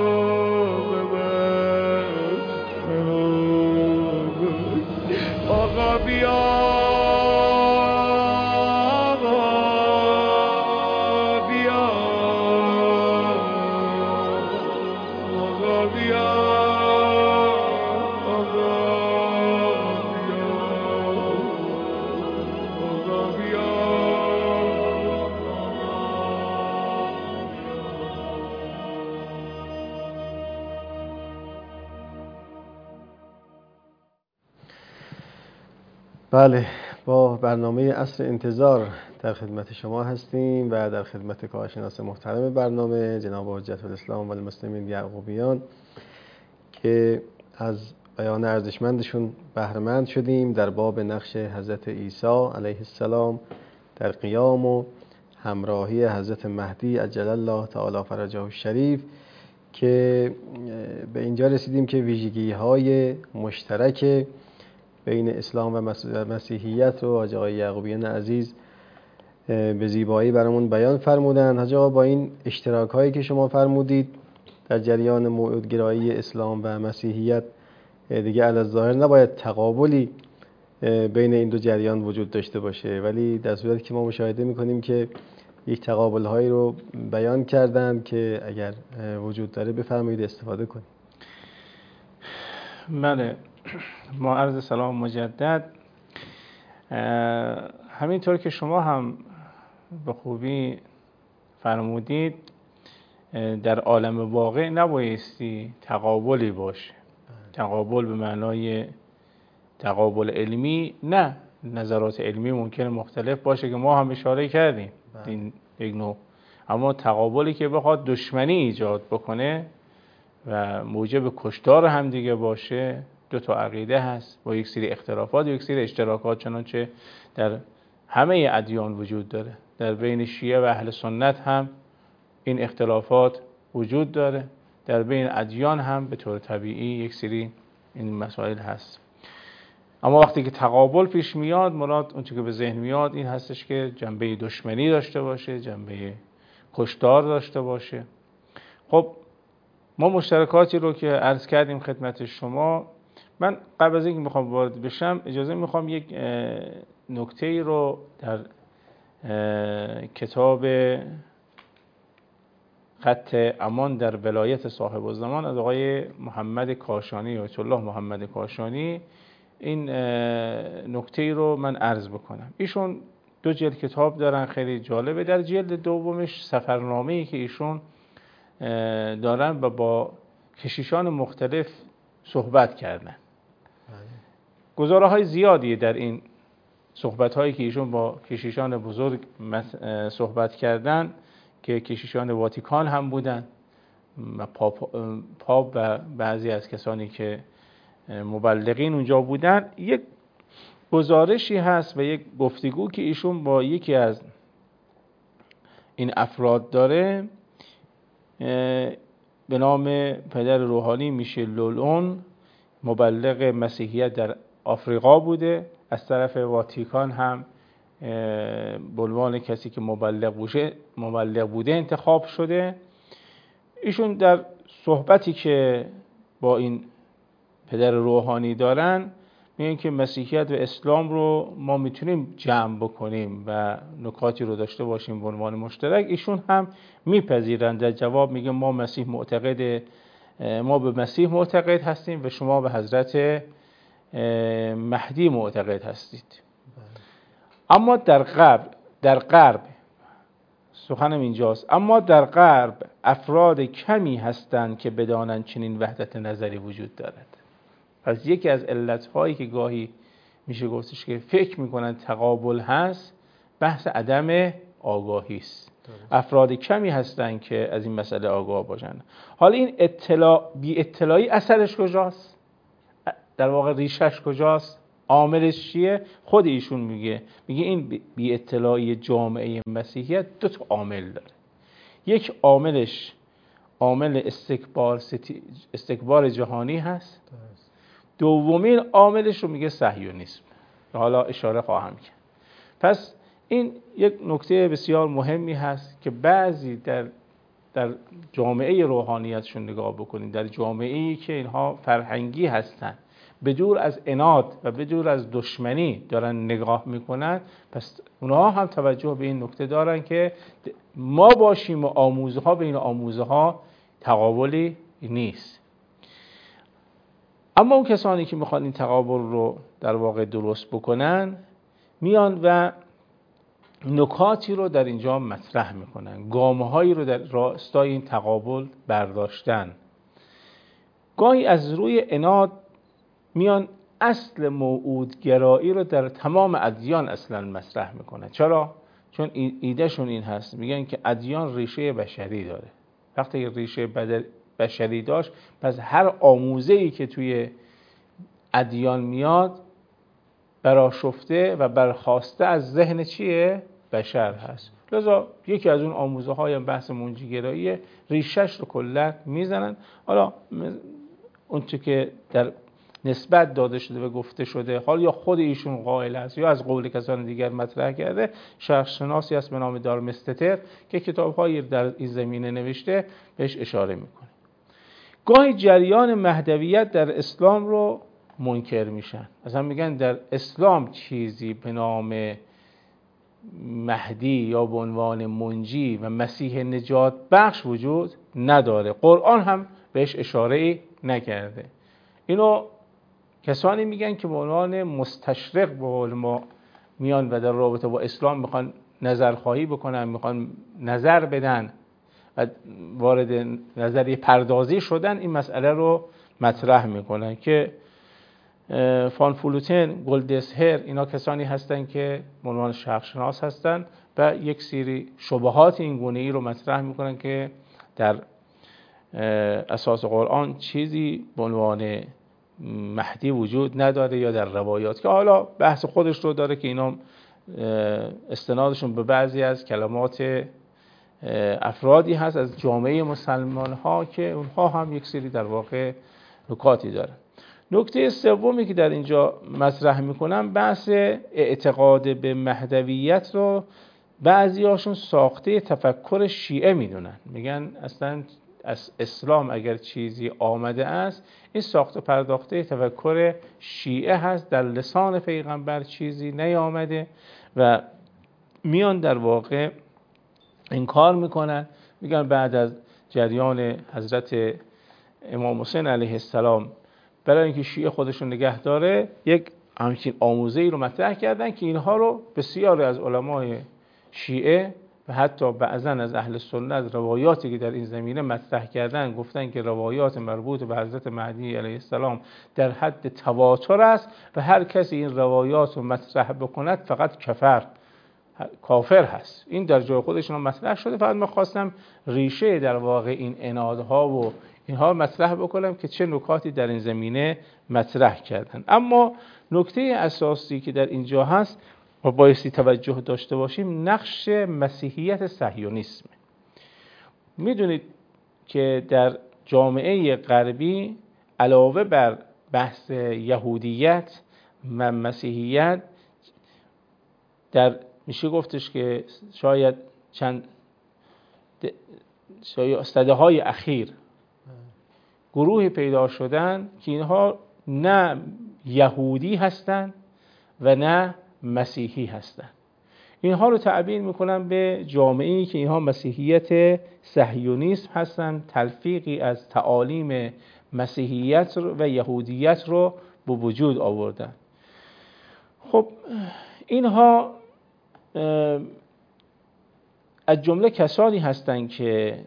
ببخش منو ببخش آقا بیا بله، با برنامه عصر انتظار در خدمت شما هستیم و در خدمت کارشناس محترم برنامه جناب حجت الاسلام و المسلمین یعقوبیان که از بیان ارزشمندشون بهره مند شدیم در باب نقش حضرت عیسی علیه السلام در قیام و همراهی حضرت مهدی عجل الله تعالی فرجه الشریف که به اینجا رسیدیم که ویژگی‌های مشترک بین اسلام و مسیحیت رو حاج آقای یعقوبیان عزیز به زیبایی برامون بیان فرمودن. حاج آقا با این اشتراک هایی که شما فرمودید در جریان موعودگرایی اسلام و مسیحیت دیگه علی‌الظاهر نباید تقابلی بین این دو جریان وجود داشته باشه، ولی در صورتی که ما مشاهده میکنیم که یک تقابل هایی رو بیان کردن که اگر وجود داره بفرمایید استفاده کنید. بله، ما عرض سلام مجدد. همینطور که شما هم به خوبی فرمودید، در عالم واقع نبایستی تقابلی باشه. تقابل به معنای تقابل علمی نه، نظرات علمی ممکنه مختلف باشه که ما هم اشاره کردیم این یک نوع، اما تقابلی که بخواد دشمنی ایجاد بکنه و موجب کشتار هم دیگه باشه، دو تا عقیده هست با یک سری اختلافات و یک سری اشتراکات، چنانچه در همه ادیان وجود داره. در بین شیعه و اهل سنت هم این اختلافات وجود داره، در بین ادیان هم به طور طبیعی یک سری این مسائل هست. اما وقتی که تقابل پیش میاد، مراد اون چیزی که به ذهن میاد این هستش که جنبه دشمنی داشته باشه، جنبه کشتار داشته باشه. خب ما مشترکاتی رو که عرض کردیم خدمت شما. من قبل از اینکه میخوام وارد بشم اجازه میخوام یک نکته رو در کتاب خط امان در ولایت صاحب الزمان از آقای محمد کاشانی، آیت الله محمد کاشانی، این نکته رو من عرض بکنم. ایشون دو جلد کتاب دارن خیلی جالبه. در جلد دومش سفرنامه‌ای که ایشون دارن و با کشیشان مختلف صحبت کردن. گزاره های زیادی در این صحبت هایی که ایشون با کشیشان بزرگ صحبت کردن که کشیشان واتیکان هم بودن و پاپ, پاپ و بعضی از کسانی که مبلغین اونجا بودن، یک گزارشی هست و یک گفتگو که ایشون با یکی از این افراد داره به نام پدر روحانی میشل لولون، مبلغ مسیحیت در آفریقا بوده، از طرف واتیکان هم به عنوان کسی که مبلغ بوده مبلغ بوده انتخاب شده. ایشون در صحبتی که با این پدر روحانی دارن میگن که مسیحیت و اسلام رو ما میتونیم جمع بکنیم و نکاتی رو داشته باشیم به عنوان مشترک. ایشون هم میپذیرند، در جواب میگه ما مسیح معتقد ما به مسیح معتقد هستیم و شما به حضرت مهدی معتقد هستید. اما در غرب در غرب سخنم اینجاست، اما در غرب افراد کمی هستند که بدانند چنین وحدت نظری وجود دارد. پس یکی از علت‌هایی که گاهی میشه گفتش که فکر میکنن تقابل هست، بحث عدم آگاهی است. افراد کمی هستند که از این مسئله آگاه باشن. حالا این اطلاع بی اطلاعی اثرش کجاست؟ در واقع ریشش کجاست؟ عاملش چیه؟ خود ایشون میگه میگه این بی اطلاعی جامعه مسیحیت دو تا عامل داره. یک عاملش عامل استکبار استکبار جهانی هست. دومین عاملش رو میگه صهیونیسم. حالا اشاره خواهم کرد. پس این یک نکته بسیار مهمی هست که بعضی در در جامعه روحانیتشون نگاه بکنید، در جامعه‌ای که اینها فرهنگی هستند، بدور از عناد و بدور از دشمنی دارن نگاه میکنن، پس اونها هم توجه به این نکته دارن که ما باشیم و آموزه ها بین آموزه ها تقابلی نیست. اما اون کسانی که میخوان این تقابل رو در واقع درست بکنن، میان و نکاتی رو در اینجا مطرح میکنن، گامه‌هایی رو در راستای این تقابل برداشتن. گاهی از روی عناد میان اصل موعودگرایی رو در تمام ادیان اصلا مطرح میکنن. چرا؟ چون ایدهشون این هست، میگن که ادیان ریشه بشری داره. وقتی ریشه بشری داشت، پس هر آموزه‌ای که توی ادیان میاد برآشفته و برخاسته از ذهن چیه؟ بشر هست. لذا یکی از اون آموزه های بحث منجیگرایی، ریشش رو کلا میزنن. حالا اون چه که در نسبت داده شده و گفته شده، حال یا خود ایشون قائل است یا از قول کسان دیگر مطرح کرده، شخص شناسی است به نام دارمستتر که کتاب‌هایی در این زمینه نوشته، بهش اشاره میکنه. گاهی جریان مهدویت در اسلام رو منکر میشن، اصلا میگن در اسلام چیزی به نام مهدی یا به عنوان منجی و مسیح نجات بخش وجود نداره. قرآن هم بهش اشاره نکرده. اینو کسانی میگن که به عنوان مستشرق به قول ما میان و در رابطه با اسلام میخوان نظرخواهی بکنن، میخوان نظر بدن و وارد نظریه پردازی شدن، این مسئله رو مطرح میکنن که فان فلوتن، گلدسهر، اینا کسانی هستن که به عنوان شرق شناس هستن و یک سری شبهات این گونه ای رو مطرح میکنن که در اساس قرآن چیزی به عنوان مهدی وجود نداره یا در روایات، که حالا بحث خودش رو داره که اینا استنادشون به بعضی از کلمات افرادی هست از جامعه مسلمان ها که اونها هم یک سری در واقع نکاتی دارن. نکته سومی که در اینجا مطرح میکنم بحث اعتقاد به مهدویت رو بعضی هاشون ساخته تفکر شیعه میدونن. میگن اصلا از اسلام اگر چیزی آمده است این ساخته پرداخته تفکر شیعه هست، در لسان پیغمبر چیزی نیامده و میان در واقع انکار میکنن. میگن بعد از جریان حضرت امام حسین علیه السلام برای اینکه شیعه خودشون نگه داره یک همچین آموزه‌ای رو مطرح کردن که اینها رو بسیاری از علمای شیعه و حتی بعضا از اهل سنت روایاتی که در این زمینه مطرح کردن گفتن که روایات مربوط به حضرت مهدی علیه السلام در حد تواتر است و هر کسی این روایات رو مطرح بکند فقط کفر کافر هست. این در جای خودشون مطرح شده. فقط من خواستم ریشه در واقع این انادها و اینها مطرح بکنم که چه نکاتی در این زمینه مطرح کردن. اما نکته اساسی که در اینجا هست و بایستی توجه داشته باشیم نقش مسیحیت صهیونیسم. میدونید که در جامعه غربی علاوه بر بحث یهودیت و مسیحیت در میشه گفتش که شاید چند شاید صده های اخیر گروهی پیدا شدن که اینها نه یهودی هستند و نه مسیحی هستند. اینها رو تعبیر میکنن به جامعه‌ای که اینها مسیحیت صهیونیسم هستند، تلفیقی از تعالیم مسیحیت و یهودیت رو به وجود آوردن. خب اینها از جمله کسانی هستند که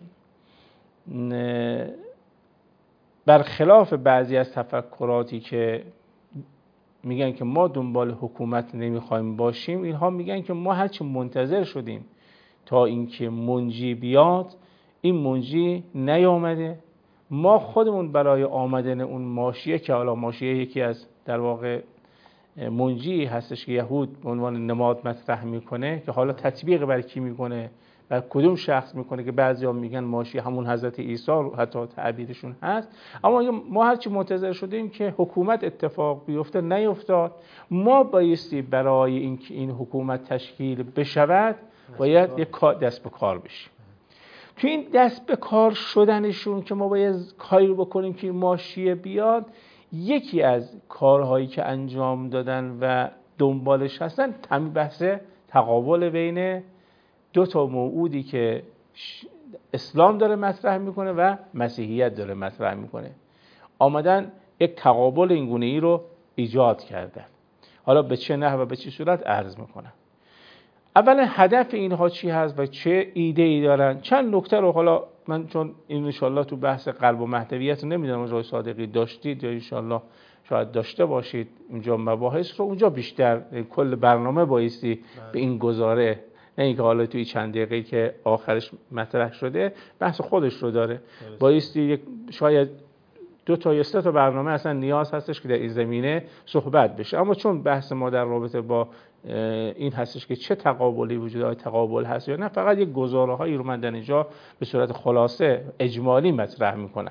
برخلاف بعضی از تفکراتی که میگن که ما دنبال حکومت نمیخوایم باشیم، اینها میگن که ما هرچی منتظر شدیم تا اینکه منجی بیاد، این منجی نیامده. ما خودمون برای آمدن اون ماشیه که حالا ماشیه یکی از در واقع منجی هستش که یهود به عنوان نماد مطرح میکنه که حالا تطبیق بر کی میکنه، بر کدوم شخص میکنه، که بعضیا میگن ماشی همون حضرت عیسی حتی تعبیرشون هست. اما ما هرچی منتظر شدیم که حکومت اتفاق بیفته نیفتاد. ما بایستی برای اینکه این حکومت تشکیل بشود باید یک دست به کار بشیم. تو این دست به کار شدنشون که ما باید کاری بکنیم که ماشیه بیاد، یکی از کارهایی که انجام دادن و دنبالش هستن همین بحث تقابل بین دو تا موعودی که اسلام داره مطرح میکنه و مسیحیت داره مطرح میکنه. آمدن یک تقابل اینگونه ای رو ایجاد کردن. حالا به چه نحو و به چه صورت عرض میکنن. اولا هدف اینها چی هست و چه ایده ای دارن؟ چند نکته رو حالا من چون این انشالله تو بحث قلب و مهدویت رو نمیدونم آقای صادقی داشتید یا انشالله شاید داشته باشید اینجا مباحث رو، اونجا بیشتر کل برنامه بایستی به این گزاره، نه اینکه حالا توی چند دقیقه‌ای که آخرش مطرح شده بحث خودش رو داره، بایستی شاید دو تا یا سه تا برنامه اصلا نیاز هستش که در این زمینه صحبت بشه. اما چون بحث ما در رابطه با این هستش که چه تقابلی وجود داره، تقابل هست یا نه، فقط یک گزاره هایی رو من در اینجا به صورت خلاصه اجمالی مطرح میکنم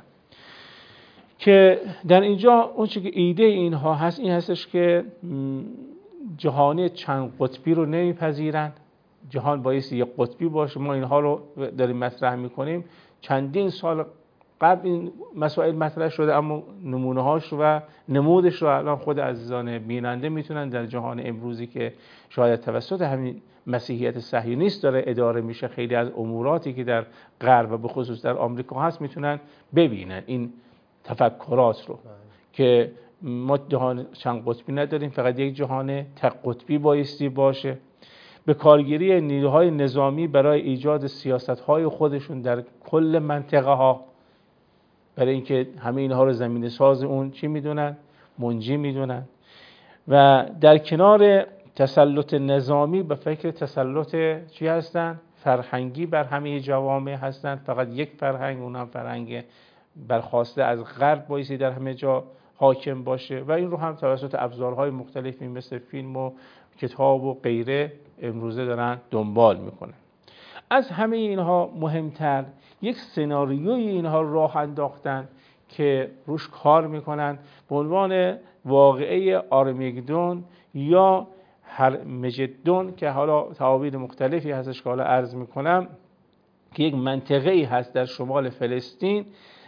که در اینجا اون چیزی که ایده اینها هست این هستش که جهانی چند قطبی رو نمیپذیرن. جهان بایستی یک قطبی باشه. ما اینها رو داریم مطرح میکنیم. چندین سال قبل این مسائل مطرح شده، اما نمونه هاش و نمودش رو الان خود عزیزان بیننده میتونن در جهان امروزی که شاید توسط همین مسیحیت صهیونیست داره اداره میشه، خیلی از اموراتی که در غرب و به خصوص در آمریکا هست میتونن ببینن این تفکرات رو که ما جهان چند قطبی نداریم، فقط یک جهان تک قطبی بایستی باشه. به کارگیری نیروهای نظامی برای ایجاد سیاست‌های خودشون در کل منطقه ها، برای اینکه همه اینها رو زمینه ساز اون چی میدونن؟ منجی میدونن. و در کنار تسلط نظامی به فکر تسلط چی هستن؟ فرهنگی بر همه جوامع هستن. فقط یک فرهنگ، اونم فرهنگ برخواسته از غرب بایستی در همه جا حاکم باشه و این رو هم توسط ابزارهای مختلفی مثل فیلم و کتاب و غیره امروزه دارن دنبال میکنن. از همه اینها مهمتر یک سناریوی اینها راه انداختن که روش کار میکنن به عنوان واقعه آرمگدون یا هرمجدون که حالا تعابیر مختلفی هستش که حالا عرض میکنم، که یک منطقه ای هست در شمال فلسطین.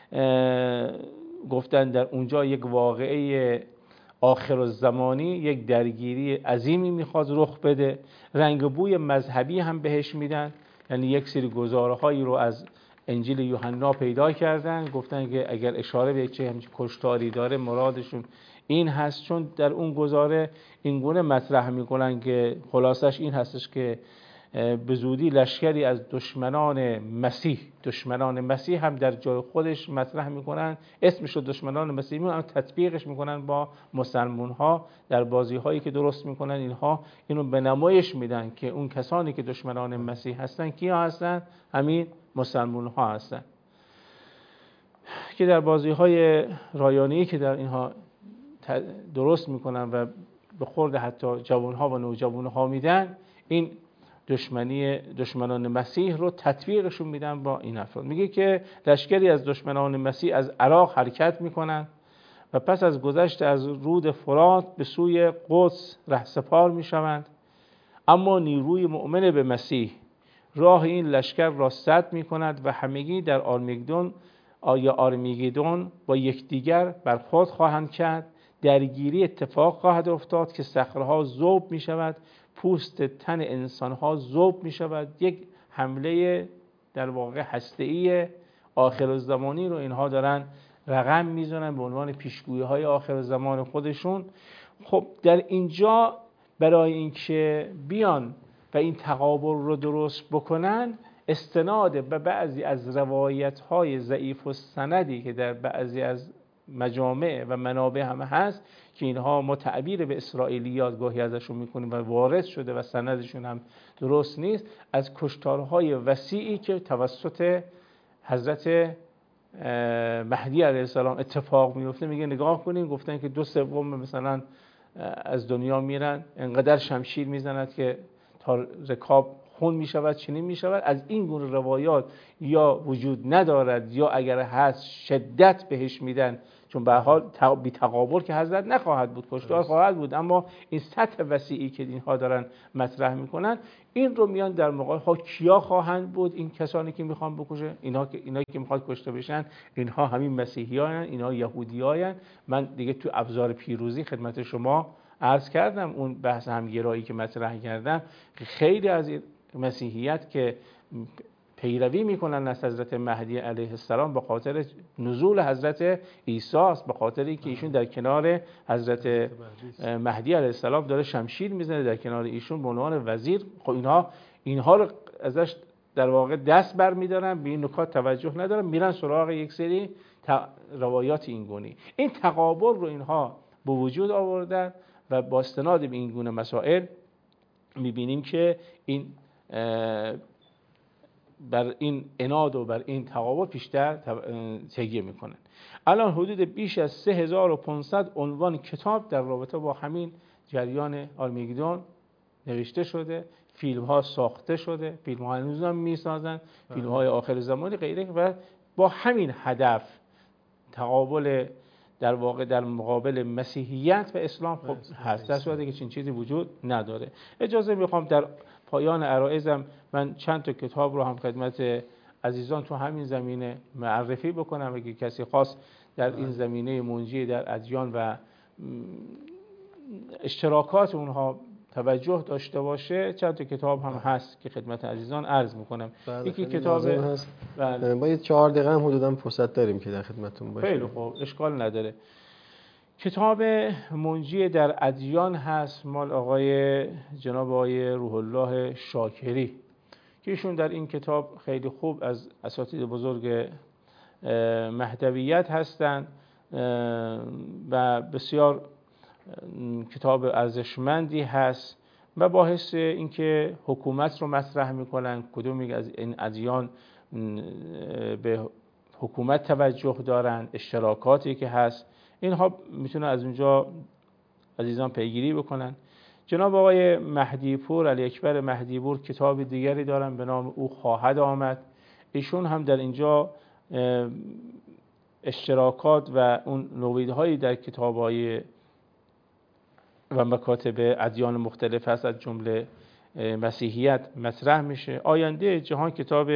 گفتن در اونجا یک واقعه آخرالزمانی، یک درگیری عظیمی میخواد رخ بده. رنگ بوی مذهبی هم بهش میدن، یعنی یک سری گزاره‌هایی رو از انجیل یوحنا پیدا کردن، گفتن که اگر اشاره به چه همچین کشتاری داره مرادشون این هست، چون در اون گزاره این گونه مطرح میکنن که خلاصش این هستش که به زودی لشکری از دشمنان مسیح، دشمنان مسیح هم در جای خودش مطرح میکنن، اسمش رو دشمنان مسیح میکنن، تطبیقش میکنن با مسلمون ها در بازی هایی که درست میکنن. اینها اینو به نمایش میدن که اون کسانی که دشمنان مسیح هستن کیا هستن؟ همین مسلمون ها هستن که در بازی های رایانه‌ای که در اینها درست میکنن و به خورد حتی جوان ها و نوجوان ها میدن، این دشمنی دشمنان مسیح رو تطبیقشون میدن با این افراد. میگه که لشکری از دشمنان مسیح از عراق حرکت میکنن و پس از گذشت از رود فرات به سوی قدس رهسپار میشوند، اما نیروی مؤمن به مسیح راه این لشکر را سد میکند و همگی در آرمگدون یا آرمیگدون با یکدیگر برخورد خواهند کرد. درگیری اتفاق خواهد افتاد که صخره‌ها ذوب میشود، پوست تن انسان‌ها ذوب میشود. یک حمله در واقع هسته‌ای آخرالزمانی رو اینها دارن رقم میزنن به عنوان پیشگویی‌های آخرالزمان خودشون. خب در اینجا برای اینکه بیان و این تقابل رو درست بکنن، استناد به بعضی از روایت‌های ضعیف و سندی که در بعضی از مجامع و منابع هم هست که اینها ما تعبیر به اسرائیلیات گاهی ازشون میکنیم و وارد شده و سندشون هم درست نیست، از کشتارهای وسیعی که توسط حضرت مهدی علیه السلام اتفاق میفته. میگه نگاه کنیم، گفتن که دو سوم مثلا از دنیا میرن، انقدر شمشیر میزند که تا رکاب خون میشود، چنین میشود. از این گونه روایات یا وجود ندارد یا اگر هست شدت بهش میدن، چون به حال بی تقابل که حضرت نخواهد بود، کشتار خواهد بود، اما این سطح وسیعی که اینها دارن مطرح میکنن این رو میان در مقابل ها کیا خواهند بود؟ این کسانی که میخوان بکشه، اینها که اینایی که میخواد کشته بشن، اینها همین مسیحیان، اینها یهودیان. من دیگه تو ابزار پیروزی خدمت شما عرض کردم اون بحث همگرایی که مطرح کردم، خیلی از مسیحیت که پیروی میکنن از حضرت مهدی علیه السلام به خاطر نزول حضرت عیسی است، به خاطر اینکه ایشون در کنار حضرت مهدی علیه السلام داره شمشیر میزنه در کنار ایشون به عنوان وزیر. خب اینها اینها رو ازش در واقع دست برمیدارن، به این نکات توجه ندارن، میرن سراغ یک سری روایات این گونه. این تقابل رو اینها به وجود آوردن و با استناد به این گونه مسائل میبینیم که این بر این عناد و بر این تقابل بیشتر تکیه میکنن. الان حدود بیش از سه هزار و پانصد عنوان کتاب در رابطه با همین جریان آرمگدون نوشته شده، فیلم ها ساخته شده، فیلم ها هنوز هم میسازن، فیلم های آخر زمانی غیره، و با همین هدف تقابل در واقع در مقابل مسیحیت و اسلام خب هست، در صورتی که چنین چیزی وجود نداره. اجازه میخوام در پایان عرایزم من چند تا کتاب رو هم خدمت عزیزان تو همین زمینه معرفی بکنم، اگه کسی خواست در این زمینه منجی در ادیان و اشتراکات اونها توجه داشته باشه، چند تا کتاب هم هست که خدمت عزیزان عرض میکنم. یکی کتاب هست. بله. ما یه چهار دقیقه هم حدوداً فرصت داریم که در خدمتتون باشیم. خیلی خوب، اشکال نداره. کتاب منجی در ادیان هست، مال آقای جناب آقای روح الله شاکری که ایشون در این کتاب خیلی خوب از اساتید بزرگ مهدویت هستند و بسیار کتاب ارزشمندی هست و باعث اینکه حکومت رو مطرح میکنن، کدومی از این ادیان به حکومت توجه دارن، اشتراکاتی که هست، اینها میتونن از اونجا عزیزان پیگیری بکنن. جناب آقای مهدی پور، علی اکبر مهدی پور، کتاب دیگری دارن به نام او خواهد آمد. ایشون هم در اینجا اشتراکات و اون نویدهایی در کتاب‌های و مکاتب ادیان مختلف هست، از جمله مسیحیت مطرح میشه. آینده جهان کتاب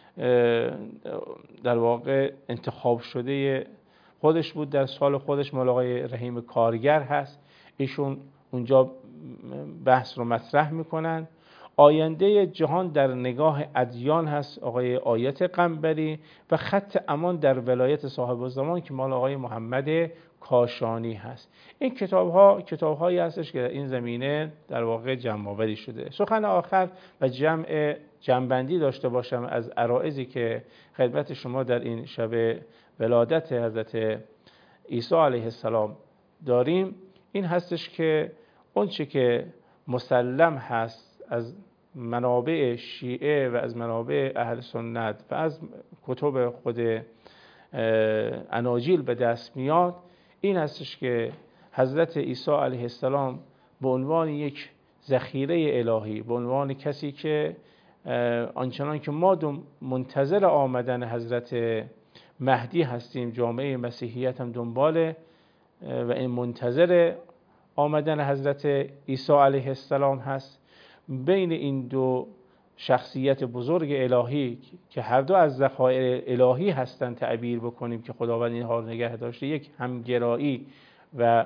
در واقع انتخاب شده خودش بود، در سال خودش، مال آقای رحیم کارگر هست. ایشون اونجا بحث رو مطرح میکنن. آینده جهان در نگاه ادیان هست، آقای آیت قنبری، و خط امان در ولایت صاحب الزمان که مال آقای محمد کاشانی هست. این کتاب ها کتاب هایی هستش که در این زمینه در واقع جمع آوری شده. سخن آخر و جمع جمع‌بندی داشته باشم از عرائضی که خدمت شما در این شب ولادت حضرت عیسی علیه السلام داریم، این هستش که اون چه که مسلم هست از منابع شیعه و از منابع اهل سنت و از کتب خود اناجیل به دست میاد، این هستش که حضرت عیسی علیه السلام به عنوان یک ذخیره الهی، به عنوان کسی که آنچنان که ما منتظر آمدن حضرت مهدی هستیم، جامعه مسیحیت هم دنبال و این منتظر آمدن حضرت عیسی علیه السلام هست. بین این دو شخصیت بزرگ الهی که هر دو از ذخایر الهی هستند تعبیر بکنیم که خداوند اینها رو نگه داشته، یک همگرایی و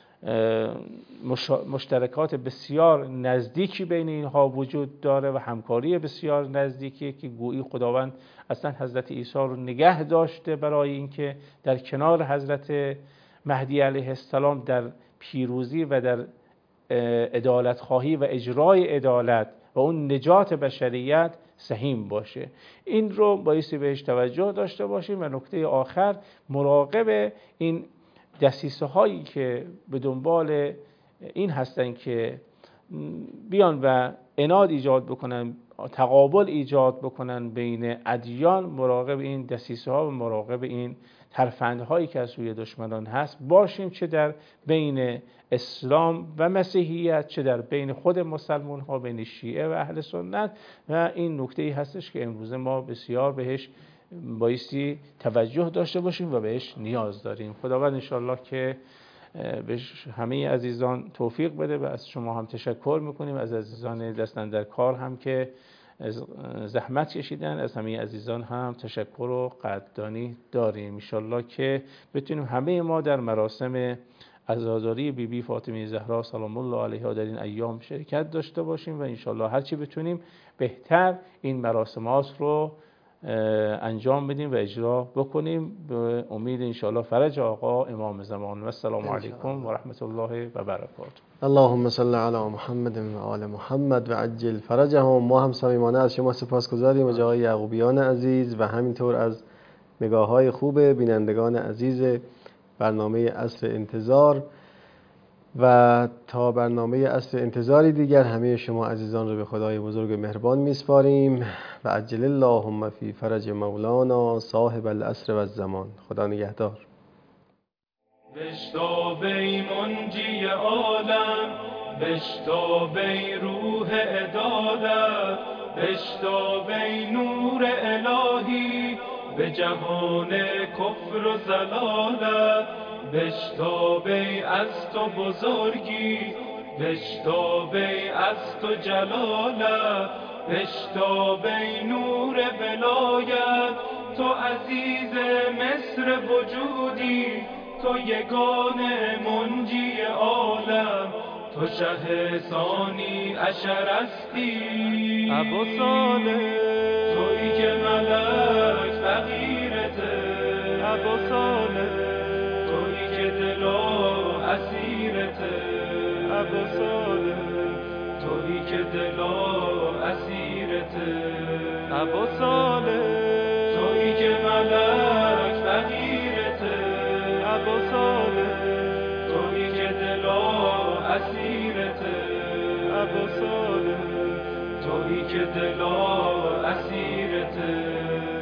مشترکات بسیار نزدیکی بین اینها وجود داره و همکاری بسیار نزدیکی که گویی خداوند اصلا حضرت عیسی رو نگه داشته برای اینکه در کنار حضرت مهدی علیه السلام در پیروزی و در عدالت خواهی و اجرای عدالت و اون نجات بشریت سهیم باشه. این رو بایستی بهش توجه داشته باشیم. و نکته آخر، مراقب این دسیسه هایی که به دنبال این هستن که بیان و عناد ایجاد بکنن، تقابل ایجاد بکنن بین ادیان، مراقب این دسیسه ها و مراقب این ترفندهایی که از سوی دشمنان هست باشیم، چه در بین اسلام و مسیحیت، چه در بین خود مسلمان ها، بین شیعه و اهل سنت. و این نکته ای هستش که امروز ما بسیار بهش بایستی توجه داشته باشیم و بهش نیاز داریم. خداوند انشاءالله که به همه عزیزان توفیق بده و از شما هم تشکر میکنیم، از عزیزان دستن در کار هم که زحمت کشیدن، از همه عزیزان هم تشکر و قدردانی داریم. انشاءالله که بتونیم همه ما در مراسم عزاداری بی بی فاطمه زهرا سلام الله علیها در این ایام شرکت داشته باشیم و انشاءالله هرچی بتونیم بهتر این مراسمات رو انجام بدیم و اجرا بکنیم، به امید انشاءالله فرج آقا امام زمان. و السلام علیکم و رحمت الله و برکاته. اللهم صل علی محمد و آل محمد و عجل فرجهم. ما هم صمیمانه از شما سپاسگزاریم، از آقای یعقوبیان عزیز و همینطور از نگاه های خوب بینندگان عزیز برنامه عصر انتظار. و تا برنامه عصر انتظاری دیگر همه شما عزیزان رو به خدای بزرگ مهربان میسپاریم و عجل اللهم فی فرج مولانا صاحب العصر و الزمان. خدا نگهدار. بشتابی منجی عالم، بشتابی روح عدالت، بشتابی نور الهی به جهان کفر و ضلالت، بشتابی از تو بزرگی، بشتابی از تو جلالت، بشتابی نور ولایت، تو عزیز مصر وجودی، تو یگانه منجی عالم، تو شه ثانی عشر هستی. ابو صالح تویی که ملک فقیرته، ابو صالح تویی که دلار اسیرته ابا صالح تویی که دلا اسیرته ابا صالح تویی که ملک فقیرته ابا صالح تویی که دلا اسیرته ابا صالح تویی که دلا اسیرته